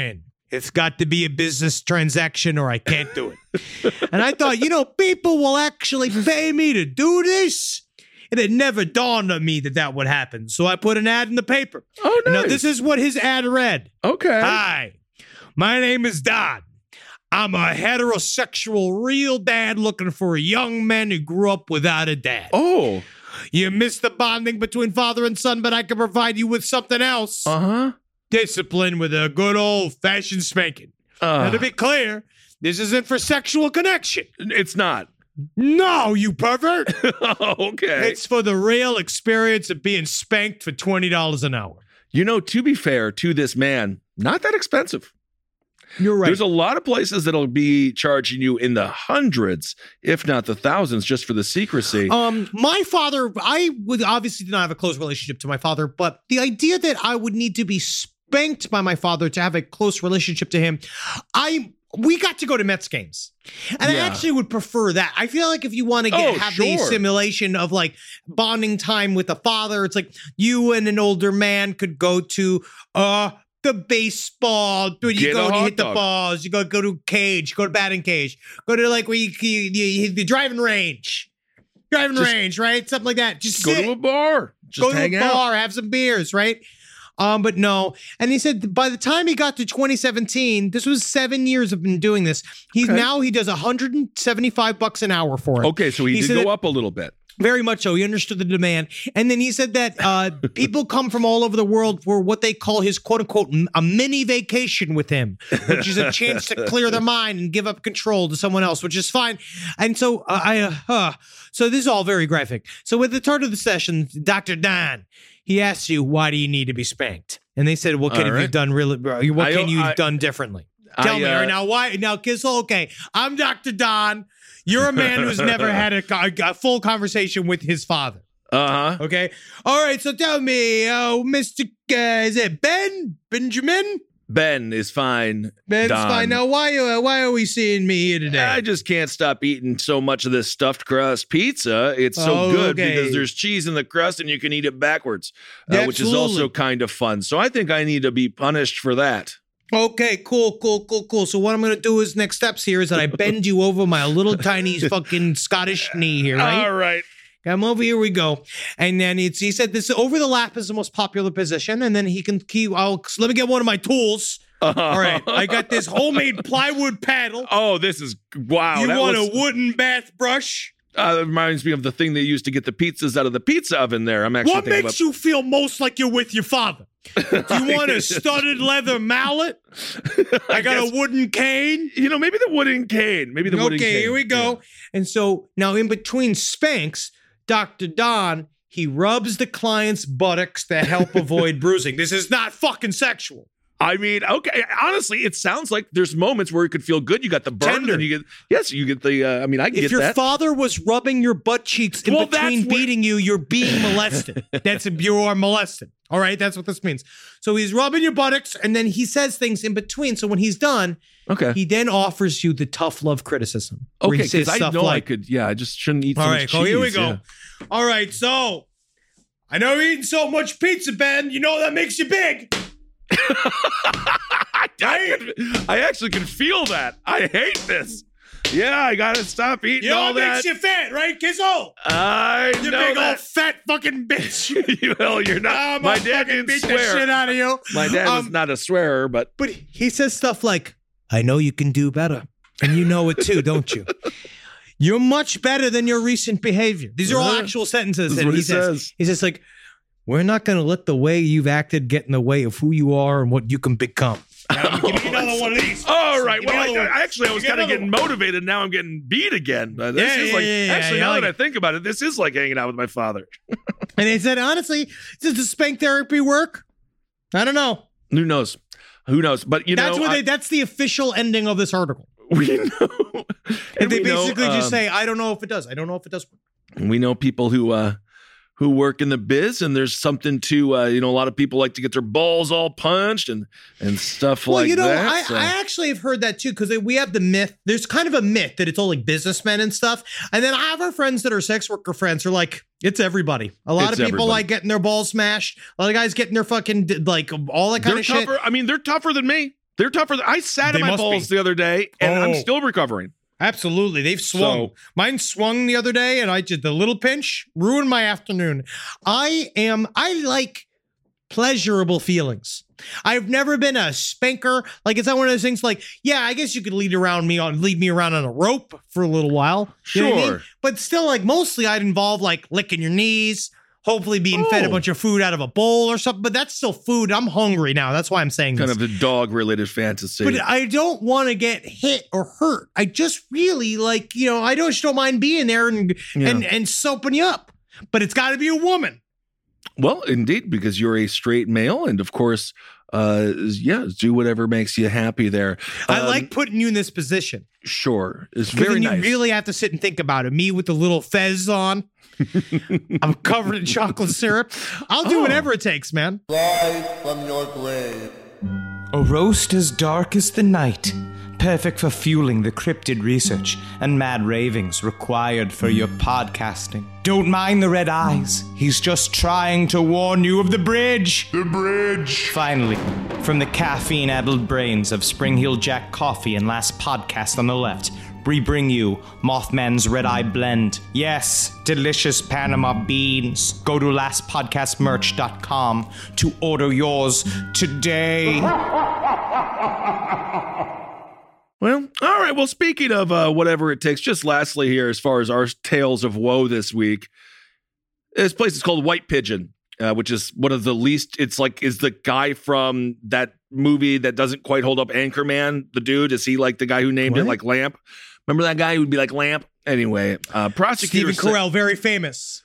It's got to be a business transaction or I can't do it. And I thought, people will actually pay me to do this. And it never dawned on me that would happen. So I put an ad in the paper. Oh, nice. Now, this is what his ad read. Okay. Hi, my name is Don. I'm a heterosexual real dad looking for a young man who grew up without a dad. Oh. You missed the bonding between father and son, but I can provide you with something else. Uh-huh. Discipline with a good old-fashioned spanking. Now, to be clear, this isn't for sexual connection. It's not. No, you pervert. Okay. It's for the real experience of being spanked for $20 an hour. To be fair to this man, not that expensive. You're right. There's a lot of places that'll be charging you in the hundreds, if not the thousands, just for the secrecy. My father, I would obviously did not have a close relationship to my father, but the idea that I would need to be spanked by my father to have a close relationship to him, we got to go to Mets games. And I actually would prefer that. I feel like if you want to have the simulation of like bonding time with a father, it's like you and an older man could go to the baseball, dude, you go and you hit the balls, you go to cage, go to batting cage, go to like where you hit the driving range, right? Something like that. Just go to a bar, just hang out. Bar, have some beers, right? But no. And he said by the time he got to 2017, this was 7 years of been doing this. He does $175 an hour for it. Okay, so he did go up a little bit. Very much so. He understood the demand. And then he said that people come from all over the world for what they call his quote unquote a mini vacation with him, which is a chance to clear their mind and give up control to someone else, which is fine. And so so this is all very graphic. So at the start of the session, Dr. Don, he asks you, why do you need to be spanked? And they said, what can you have done done differently? Tell me right now. Why now, Kissel? Okay, I'm Dr. Don. You're a man who's never had a full conversation with his father. Uh-huh. Okay. All right. So tell me, Mr. Is it Benjamin? Ben is fine. Ben's Don. fine. Now, why are we seeing me here today? I just can't stop eating so much of this stuffed crust pizza. It's so good because there's cheese in the crust and you can eat it backwards, which is also kind of fun. So I think I need to be punished for that. Okay, cool. So what I'm going to do is next steps here is that I bend you over my little tiny fucking Scottish knee here, right? All right. Come over, here we go. And then he said this over the lap is the most popular position. And then let me get one of my tools. All right. I got this homemade plywood paddle. Oh, this is, wow. You want a wooden bath brush? It reminds me of the thing they used to get the pizzas out of the pizza oven there. I'm actually What makes you feel most like you're with your father? Do you want a studded leather mallet? I got a wooden cane. Maybe the wooden cane. Okay, here we go. Yeah. And so now in between spanks, Dr. Don, he rubs the client's buttocks to help avoid bruising. This is not fucking sexual. I mean, okay. Honestly, it sounds like there's moments where you could feel good. You got the burn, and you get the. I can get that. If your father was rubbing your butt cheeks in between beating you, you're being molested. You are molested. All right, that's what this means. So he's rubbing your buttocks, and then he says things in between. So when he's done, he then offers you the tough love criticism. Okay, because I know I could. Yeah, I just shouldn't eat so much cheese. All right, here we go. Yeah. All right, so I know you're eating so much pizza, Ben. You know that makes you big. I actually can feel that. I hate this. Yeah, I gotta stop eating all that. Makes you fat, right, Kizzo? You big old fat fucking bitch. Well, you're not. My dad didn't beat swear. The shit out of you. My dad is not a swearer, but he says stuff like, "I know you can do better, and you know it too, don't you? You're much better than your recent behavior." These are all actual sentences that he says. He says like, "We're not going to let the way you've acted get in the way of who you are and what you can become." Now, give me another one of these. All right. Well, I was kind of getting motivated. Now I'm getting beat again. But this is now that I think about it, this is like hanging out with my father. And he said, honestly, does the spank therapy work? I don't know. Who knows? But that's the official ending of this article. We know. And they basically just say, I don't know if it does. I don't know if it does work. We know people who work in the biz, and there's something to a lot of people like to get their balls all punched and stuff that. I actually have heard that too, because we have the myth. There's kind of a myth that it's all like businessmen and stuff, and then I have our friends that are sex worker friends are like, it's everybody. A lot of people like getting their balls smashed. A lot of guys getting their fucking like all that kind of shit. I mean, they're tougher than me. They're tougher. I sat in my balls the other day, and I'm still recovering. Absolutely. They've swung. Mine swung the other day, and I did the little pinch, ruined my afternoon. I like pleasurable feelings. I've never been a spanker. Like, it's not one of those things like, yeah, I guess you could lead me around on a rope for a little while. You know what I mean? But still, like, mostly I'd involve like licking your knees, hopefully being fed a bunch of food out of a bowl or something. But that's still food. I'm hungry now. That's why I'm saying kind this. of a dog-related fantasy. But I don't want to get hit or hurt. I just really like, I just don't mind being there and soaping you up. But it's got to be a woman. Well, indeed, because you're a straight male, and of course, do whatever makes you happy there. I like putting you in this position. Sure, it's very nice. You really have to sit and think about it. Me with the little fez on, I'm covered in chocolate syrup. I'll do whatever it takes, man. Rise from your grave. A roast as dark as the night, perfect for fueling the cryptid research and mad ravings required for your podcasting. Don't mind the red eyes. He's just trying to warn you of the bridge. The bridge. Finally, from the caffeine-addled brains of Spring Heel Jack Coffee and Last Podcast on the left, we bring you Mothman's Red Eye Blend. Yes, delicious Panama beans. Go to lastpodcastmerch.com to order yours today. Well, all right. Well, speaking of whatever it takes, just lastly here, as far as our tales of woe this week, this place is called White Pigeon, which is one of the least. It's like, is the guy from that movie that doesn't quite hold up, Anchorman, the dude? Is he like the guy who named it like Lamp? Remember that guy who would be like Lamp? Anyway, prosecutors. Stephen Carell, very famous.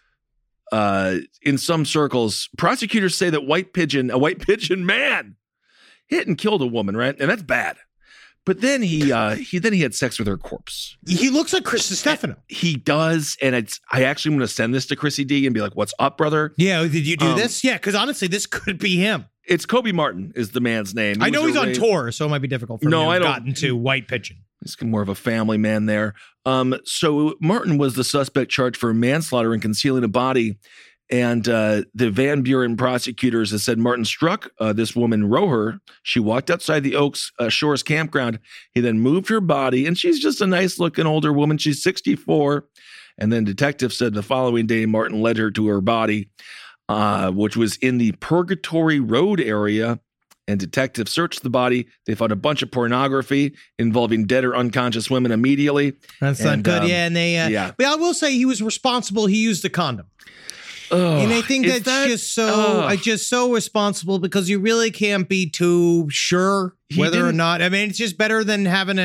In some circles, prosecutors say that a white pigeon man hit and killed a woman, right? And that's bad. But then he had sex with her corpse. He looks like Chris Stefano. He does, and I actually want to send this to Chrissy D and be like, "What's up, brother?" Yeah, did you do this? Yeah, because honestly, this could be him. It's Kobe Martin is the man's name. I know he's on tour, so it might be difficult for him to have gotten to White Pigeon. He's more of a family man there. So Martin was the suspect charged for manslaughter and concealing a body. And the Van Buren prosecutors have said Martin struck this woman, Roher. She walked outside the Oaks Shores campground. He then moved her body, and she's just a nice-looking older woman. She's 64. And then detectives said the following day, Martin led her to her body, which was in the Purgatory Road area. And detectives searched the body. They found a bunch of pornography involving dead or unconscious women immediately. That's not good. But I will say he was responsible. He used a condom. And I think that's just so responsible because you really can't be too sure whether or not. I mean, it's just better than having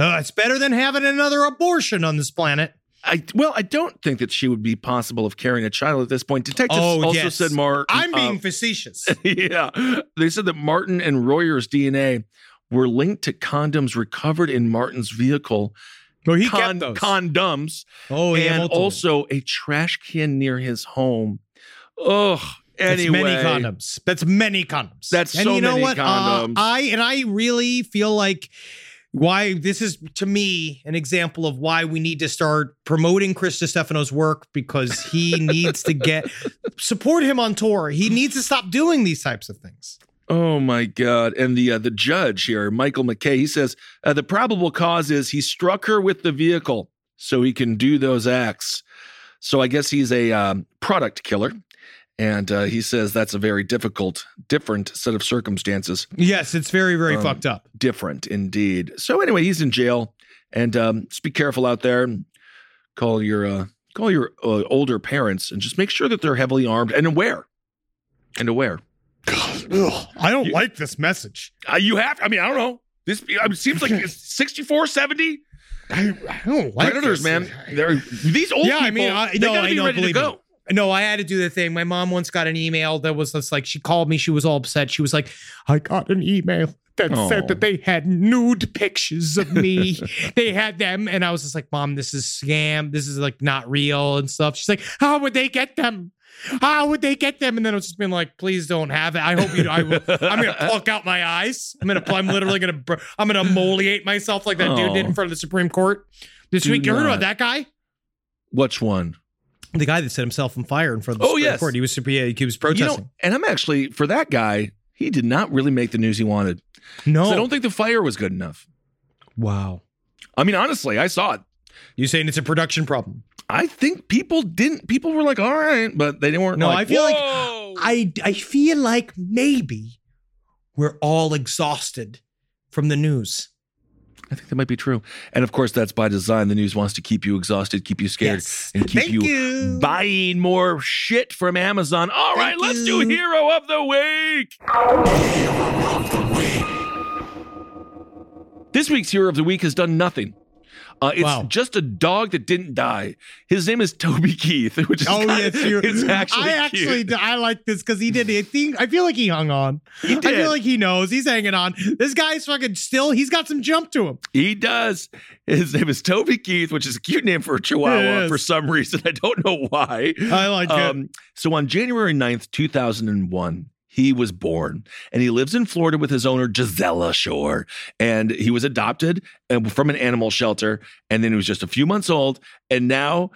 another abortion on this planet. I don't think that she would be possible of carrying a child at this point. Detectives also said I'm being facetious. Yeah. They said that Martin and Royer's DNA were linked to condoms recovered in Martin's vehicle. Well, he kept those. Condoms. Oh, yeah. And also a trash can near his home. Ugh. Anyway. That's many condoms. That's so many condoms. I really feel like why this is, to me, an example of why we need to start promoting Chris Stefano's work, because he needs to support him on tour. He needs to stop doing these types of things. Oh, my God. And the judge here, Michael McKay, he says, the probable cause is he struck her with the vehicle so he can do those acts. So I guess he's a product killer. And he says that's a very different set of circumstances. Yes, it's very, very fucked up. Different, indeed. So anyway, he's in jail. And just be careful out there. Call your older parents and just make sure that they're heavily armed and aware. God, I don't like this message. You have. I mean, I don't know. This seems like it's 64, 70. I don't like predators, man. These old people. I mean, they gotta be ready to go. No, I had to do the thing. My mom once got an email that was just like, she called me. She was all upset. She was like, I got an email that said that they had nude pictures of me. They had them. And I was just like, Mom, this is scam. This is like not real and stuff. She's like, how would they get them? How would they get them? And then it's just been like, please don't have it. I hope you. I'm gonna pluck out my eyes. I'm literally gonna emoliate myself like that dude did in front of the Supreme Court this week. You heard about that guy? Which one? The guy that set himself on fire in front of the Supreme Court. He was protesting. And I'm actually, for that guy, he did not really make the news he wanted. No. I don't think the fire was good enough. Wow. I mean, honestly, I saw it. You saying it's a production problem? I think people were like, all right, but they weren't. No, like, I feel whoa! I feel like maybe we're all exhausted from the news. I think that might be true. And of course, that's by design. The news wants to keep you exhausted, keep you scared, and keep Thank you you buying more shit from Amazon. All right, Thank let's you. do Hero of the Week. This week's Hero of the Week has done nothing. It's Wow. just a dog that didn't die. His name is Toby Keith, which is it's actually cute. I like this because he did. I feel like he hung on. He did. I feel like he knows he's hanging on. This guy's fucking still. He's got some jump to him. He does. His name is Toby Keith, which is a cute name for a Chihuahua for some reason. I don't know why. I like it. So on January 9th, 2001, he was born, and he lives in Florida with his owner, Gisela Shore. And he was adopted from an animal shelter, and then he was just a few months old. And now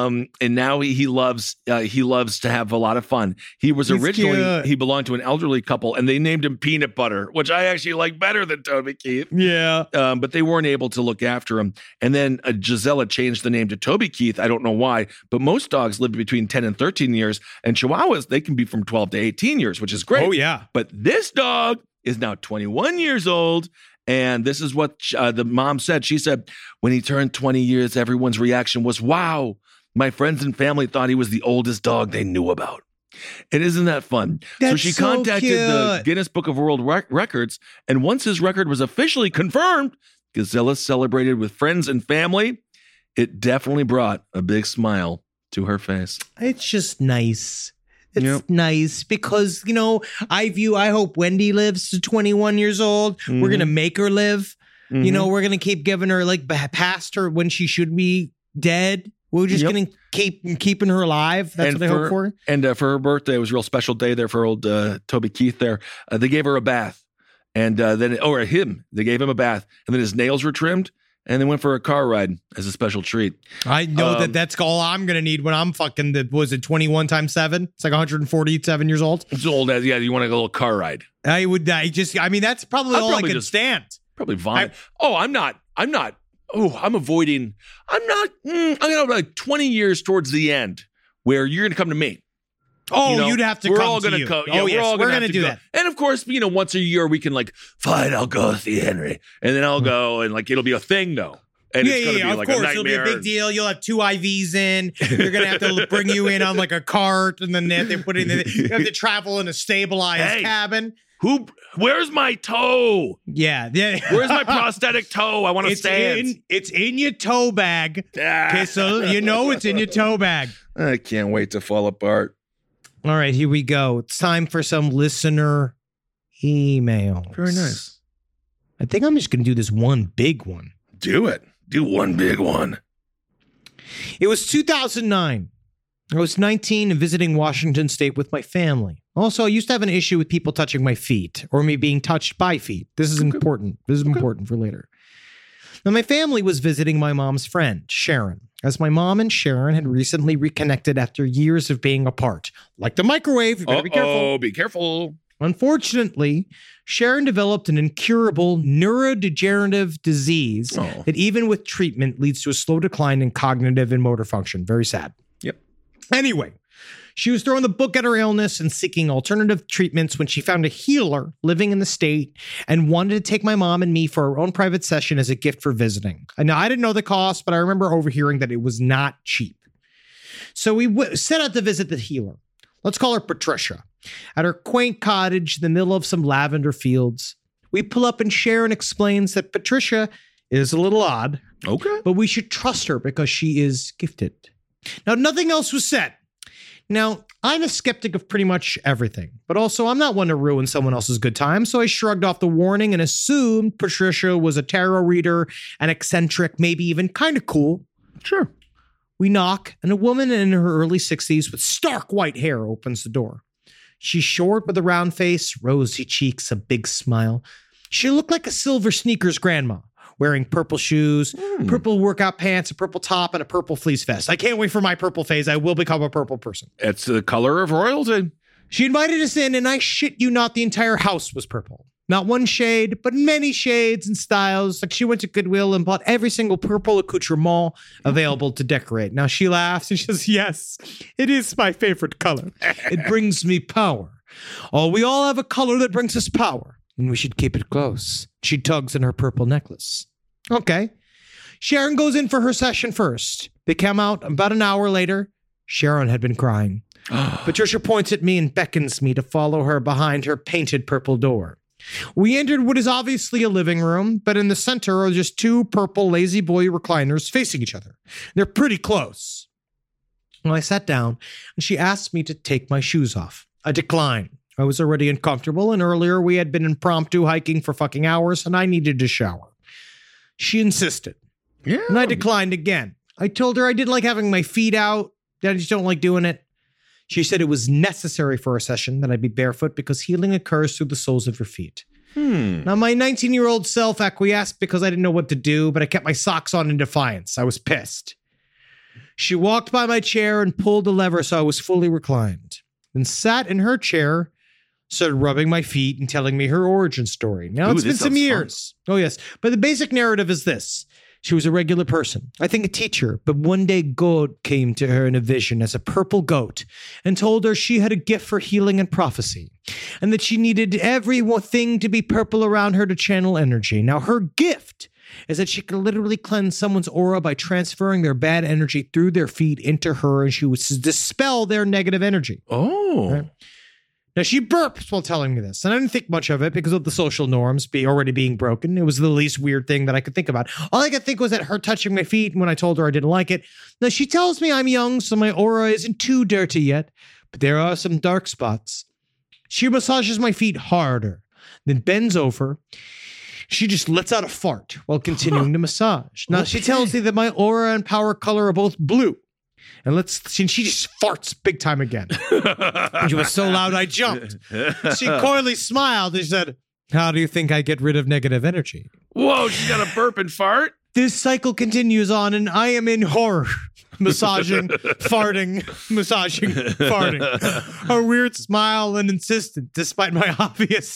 he loves to have a lot of fun. He was He's originally cute. he belonged to an elderly couple, and they named him Peanut Butter, which I actually like better than Toby Keith. Yeah. But they weren't able to look after him. And then Gisela changed the name to Toby Keith. I don't know why, but most dogs live between 10 and 13 years, and Chihuahuas, they can be from 12 to 18 years, which is great. Oh yeah. But this dog is now 21 years old. And this is what the mom said. She said, when he turned 20 years, everyone's reaction was, wow, my friends and family thought he was the oldest dog they knew about. And isn't that fun? So That's she so contacted the cute. Guinness Book of World Records. And once his record was officially confirmed, Gisela celebrated with friends and family. It definitely brought a big smile to her face. It's just nice. It's Yep. nice because, I hope Wendy lives to 21 years old. We're going to make her live. We're going to keep giving her past her when she should be dead. We're just going to keep keeping her alive. That's what I hope for. And for her birthday, it was a real special day there for old Toby Keith there. They gave her a bath. And they gave him a bath. And then his nails were trimmed. And they went for a car ride as a special treat. I know that's all I'm going to need when I'm fucking, was it 21 times 7? It's like 147 years old. It's old as, you want a little car ride. That's probably all I can stand. Probably vomit. I'm avoiding. I'm going to like 20 years towards the end where you're going to come to me. Oh, you'd have to we're come all to gonna you. co- Oh, yeah, yes, we're going to do go. that. And of course, once a year we can fine, I'll go see Henry. And then I'll go and it'll be a thing though. And it's going to be of like course, a nightmare. it'll be a big deal. You'll have 2 IVs in. They're going to have to bring you in on like a cart, and then they put it in. You have to travel in a stabilized cabin. Where's my toe? Yeah. Where's my prosthetic toe? I want to stand. It's in your toe bag. Okay, so it's in your toe bag. I can't wait to fall apart. All right, here we go. It's time for some listener emails. Very nice. I think I'm just going to do this one big one. Do it. Do one big one. It was 2009. I was 19 and visiting Washington State with my family. Also, I used to have an issue with people touching my feet or me being touched by feet. This is important. This is important for later. Now, my family was visiting my mom's friend, Sharon, as my mom and Sharon had recently reconnected after years of being apart. Like the microwave, you better be careful. Oh, be careful. Unfortunately, Sharon developed an incurable neurodegenerative disease that even with treatment leads to a slow decline in cognitive and motor function. Very sad. Yep. Anyway, she was throwing the book at her illness and seeking alternative treatments when she found a healer living in the state and wanted to take my mom and me for our own private session as a gift for visiting. And now I didn't know the cost, but I remember overhearing that it was not cheap. So we set out to visit the healer. Let's call her Patricia. At her quaint cottage in the middle of some lavender fields, we pull up and Sharon explains that Patricia is a little odd. Okay. But we should trust her because she is gifted. Now, nothing else was said. Now, I'm a skeptic of pretty much everything, but also I'm not one to ruin someone else's good time, so I shrugged off the warning and assumed Patricia was a tarot reader, an eccentric, maybe even kind of cool. Sure. We knock, and a woman in her early 60s with stark white hair opens the door. She's short with a round face, rosy cheeks, a big smile. She looked like a silver sneakers grandma, wearing purple shoes, purple workout pants, a purple top, and a purple fleece vest. I can't wait for my purple phase. I will become a purple person. It's the color of royalty. She invited us in, and I shit you not, the entire house was purple. Not one shade, but many shades and styles. Like she went to Goodwill and bought every single purple accoutrement available to decorate. Now she laughs and she says, yes, it is my favorite color. It brings me power. Oh, we all have a color that brings us power, and we should keep it close. She tugs in her purple necklace. Okay. Sharon goes in for her session first. They come out about an hour later. Sharon had been crying. Patricia points at me and beckons me to follow her behind her painted purple door. We entered what is obviously a living room, but in the center are just two purple lazy boy recliners facing each other. They're pretty close. Well, I sat down, and she asked me to take my shoes off. I declined. I was already uncomfortable, and earlier we had been impromptu hiking for fucking hours, and I needed to shower. She insisted. Yeah. And I declined again. I told her I didn't like having my feet out, that I just don't like doing it. She said it was necessary for a session that I be barefoot because healing occurs through the soles of your feet. Now, my 19-year-old self acquiesced because I didn't know what to do, but I kept my socks on in defiance. I was pissed. She walked by my chair and pulled the lever so I was fully reclined, then sat in her chair, started rubbing my feet and telling me her origin story. Now, it's been some years. Oh, yes. But the basic narrative is this. She was a regular person, I think a teacher, but one day God came to her in a vision as a purple goat and told her she had a gift for healing and prophecy, and that she needed everything to be purple around her to channel energy. Now, her gift is that she could literally cleanse someone's aura by transferring their bad energy through their feet into her, and she would dispel their negative energy. Oh. Right? Now, she burps while telling me this, and I didn't think much of it because of the social norms already being broken. It was the least weird thing that I could think about. All I could think was that her touching my feet when I told her I didn't like it. Now, she tells me I'm young, so my aura isn't too dirty yet, but there are some dark spots. She massages my feet harder, then bends over. She just lets out a fart while continuing to massage. Now, she tells me that my aura and power color are both blue. And she just farts big time again. She was so loud I jumped. She coyly smiled and said, how do you think I get rid of negative energy? Whoa, she got a burp and fart? This cycle continues on, and I am in horror. Massaging, farting, massaging, farting. Her weird smile and insistence, despite my obvious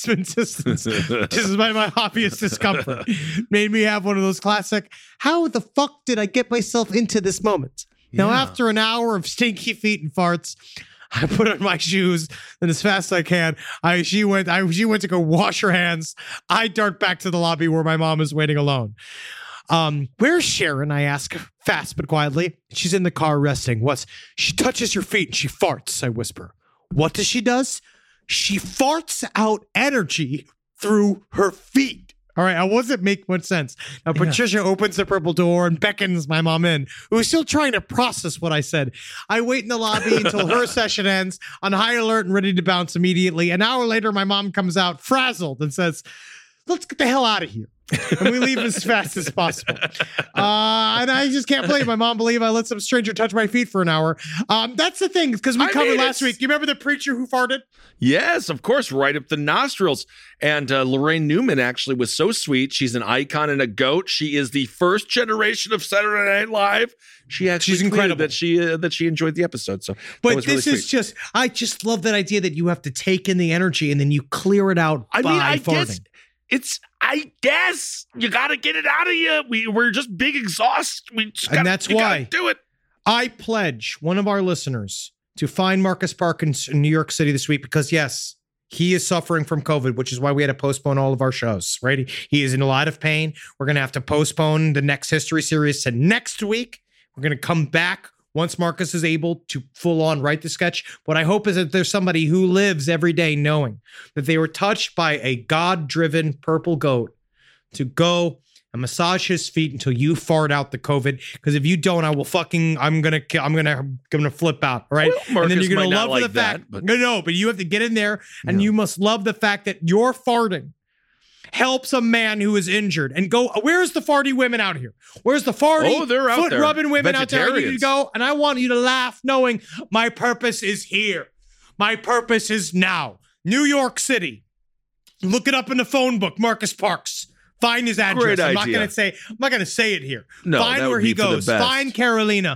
discomfort, made me have one of those classic, how the fuck did I get myself into this moment? Now, after an hour of stinky feet and farts, I put on my shoes, and as fast as I can, she went to go wash her hands. I dart back to the lobby where my mom is waiting alone. Where's Sharon? I ask, fast but quietly. She's in the car resting. She touches your feet and she farts, I whisper. What does she does? She farts out energy through her feet. All right, I wasn't make much sense. Now, Patricia opens the purple door and beckons my mom in, who is still trying to process what I said. I wait in the lobby until her session ends, on high alert and ready to bounce immediately. An hour later, my mom comes out frazzled and says, let's get the hell out of here. And we leave as fast as possible. And I just can't believe my mom believed I let some stranger touch my feet for an hour. That's the thing, because we covered last week. You remember the preacher who farted? Yes, of course, right up the nostrils. And Lorraine Newman actually was so sweet. She's an icon and a goat. She is the first generation of Saturday Night Live. She's incredible that she enjoyed the episode. So, but this really is just, I just love that idea that you have to take in the energy and then you clear it out by farting. I guess you got to get it out of you. We're just big exhaust. And that's why do it. I pledge one of our listeners to find Marcus Park in New York City this week, because yes, he is suffering from COVID, which is why we had to postpone all of our shows, right? He is in a lot of pain. We're going to have to postpone the next history series to next week. We're going to come back once Marcus is able to full on write the sketch. What I hope is that there's somebody who lives every day knowing that they were touched by a God-driven purple goat to go and massage his feet until you fart out the COVID. Because if you don't, I'm gonna flip out. All right. Well, and then you're gonna love like the fact. But you have to get in there and you must love the fact that your farting helps a man who is injured. And go, where's the farty women out here? Where's the farty they're out there. rubbing women out there? I need you to go, and I want you to laugh knowing my purpose is here. My purpose is now. New York City. Look it up in the phone book. Marcus Parks. Find his address. Great I'm idea. not going to say it here. No, find where he goes. Find Carolina.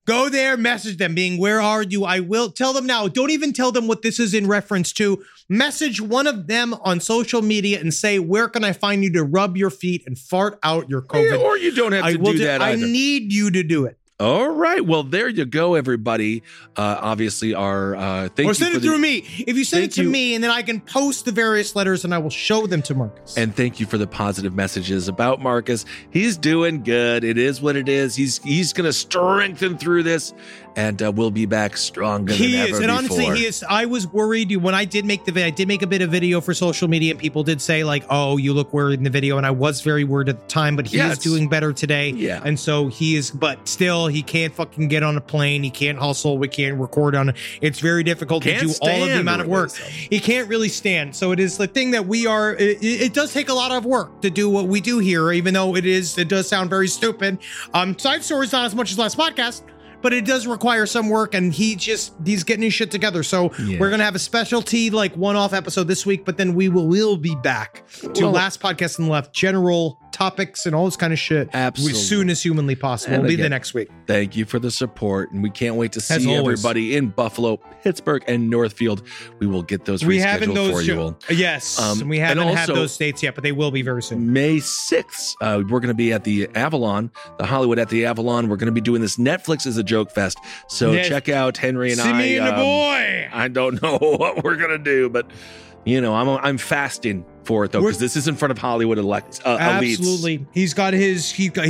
Go there, message them, being, where are you? I will tell them now. Don't even tell them what this is in reference to. Message one of them on social media and say, where can I find you to rub your feet and fart out your COVID? Yeah, or you don't have to do that either. I need you to do it. All right. Well, there you go, everybody. Obviously, our thank you. Or send it through me. If you send it to me, and then I can post the various letters and I will show them to Marcus. And thank you for the positive messages about Marcus. He's doing good. It is what it is. He's going to strengthen through this, and we'll be back stronger than ever before. Honestly, he is. I was worried when I did make the video. I did make a bit of video for social media, and people did say like, "Oh, you look worried in the video," and I was very worried at the time. But he is doing better today. Yeah, and so he is. But still, he can't fucking get on a plane. He can't hustle. We can't record on it. It's very difficult to do all of the amount of work. He can't really stand. So it is the thing that we are. It does take a lot of work to do what we do here, even though it does sound very stupid. Side Story's not as much as last podcast, but it does require some work, and he's getting his shit together. So we're going to have a specialty, like one-off episode this week, but then we will be back to last podcast on the left, general topics and all this kind of shit. Absolutely. As soon as humanly possible. It'll be the next week. Thank you for the support, and we can't wait to see everybody in Buffalo, Pittsburgh, and Northfield. We will get those rescheduled for you all. Yes, we haven't had those dates yet, but they will be very soon. May 6th, we're going to be at the Avalon, the Hollywood at the Avalon. We're going to be doing this Netflix is a Joke Fest. So check out Henry and See me and the boy. I don't know what we're going to do, but I'm fasting for it though, because this is in front of Hollywood elites. Absolutely. He's got his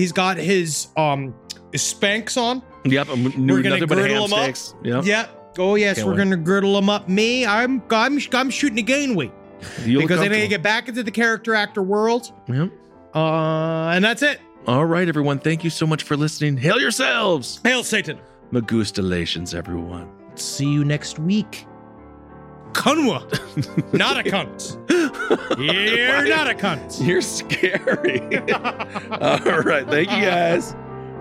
Spanx on. Yep. We're gonna girdle him up. Yep. Oh yes, we're gonna girdle him up. Me, I'm shooting a gain weight because I need to get back into the character actor world. Yep. And that's it. All right, everyone. Thank you so much for listening. Hail yourselves. Hail Satan. Magustalations, everyone. See you next week. Cunwa. Not a cunt. You're not a cunt. You're scary. All right. Thank you, guys.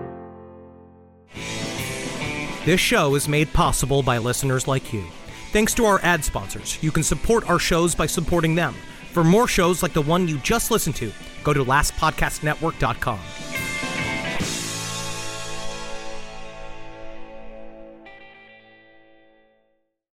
This show is made possible by listeners like you. Thanks to our ad sponsors, you can support our shows by supporting them. For more shows like the one you just listened to, go to lastpodcastnetwork.com.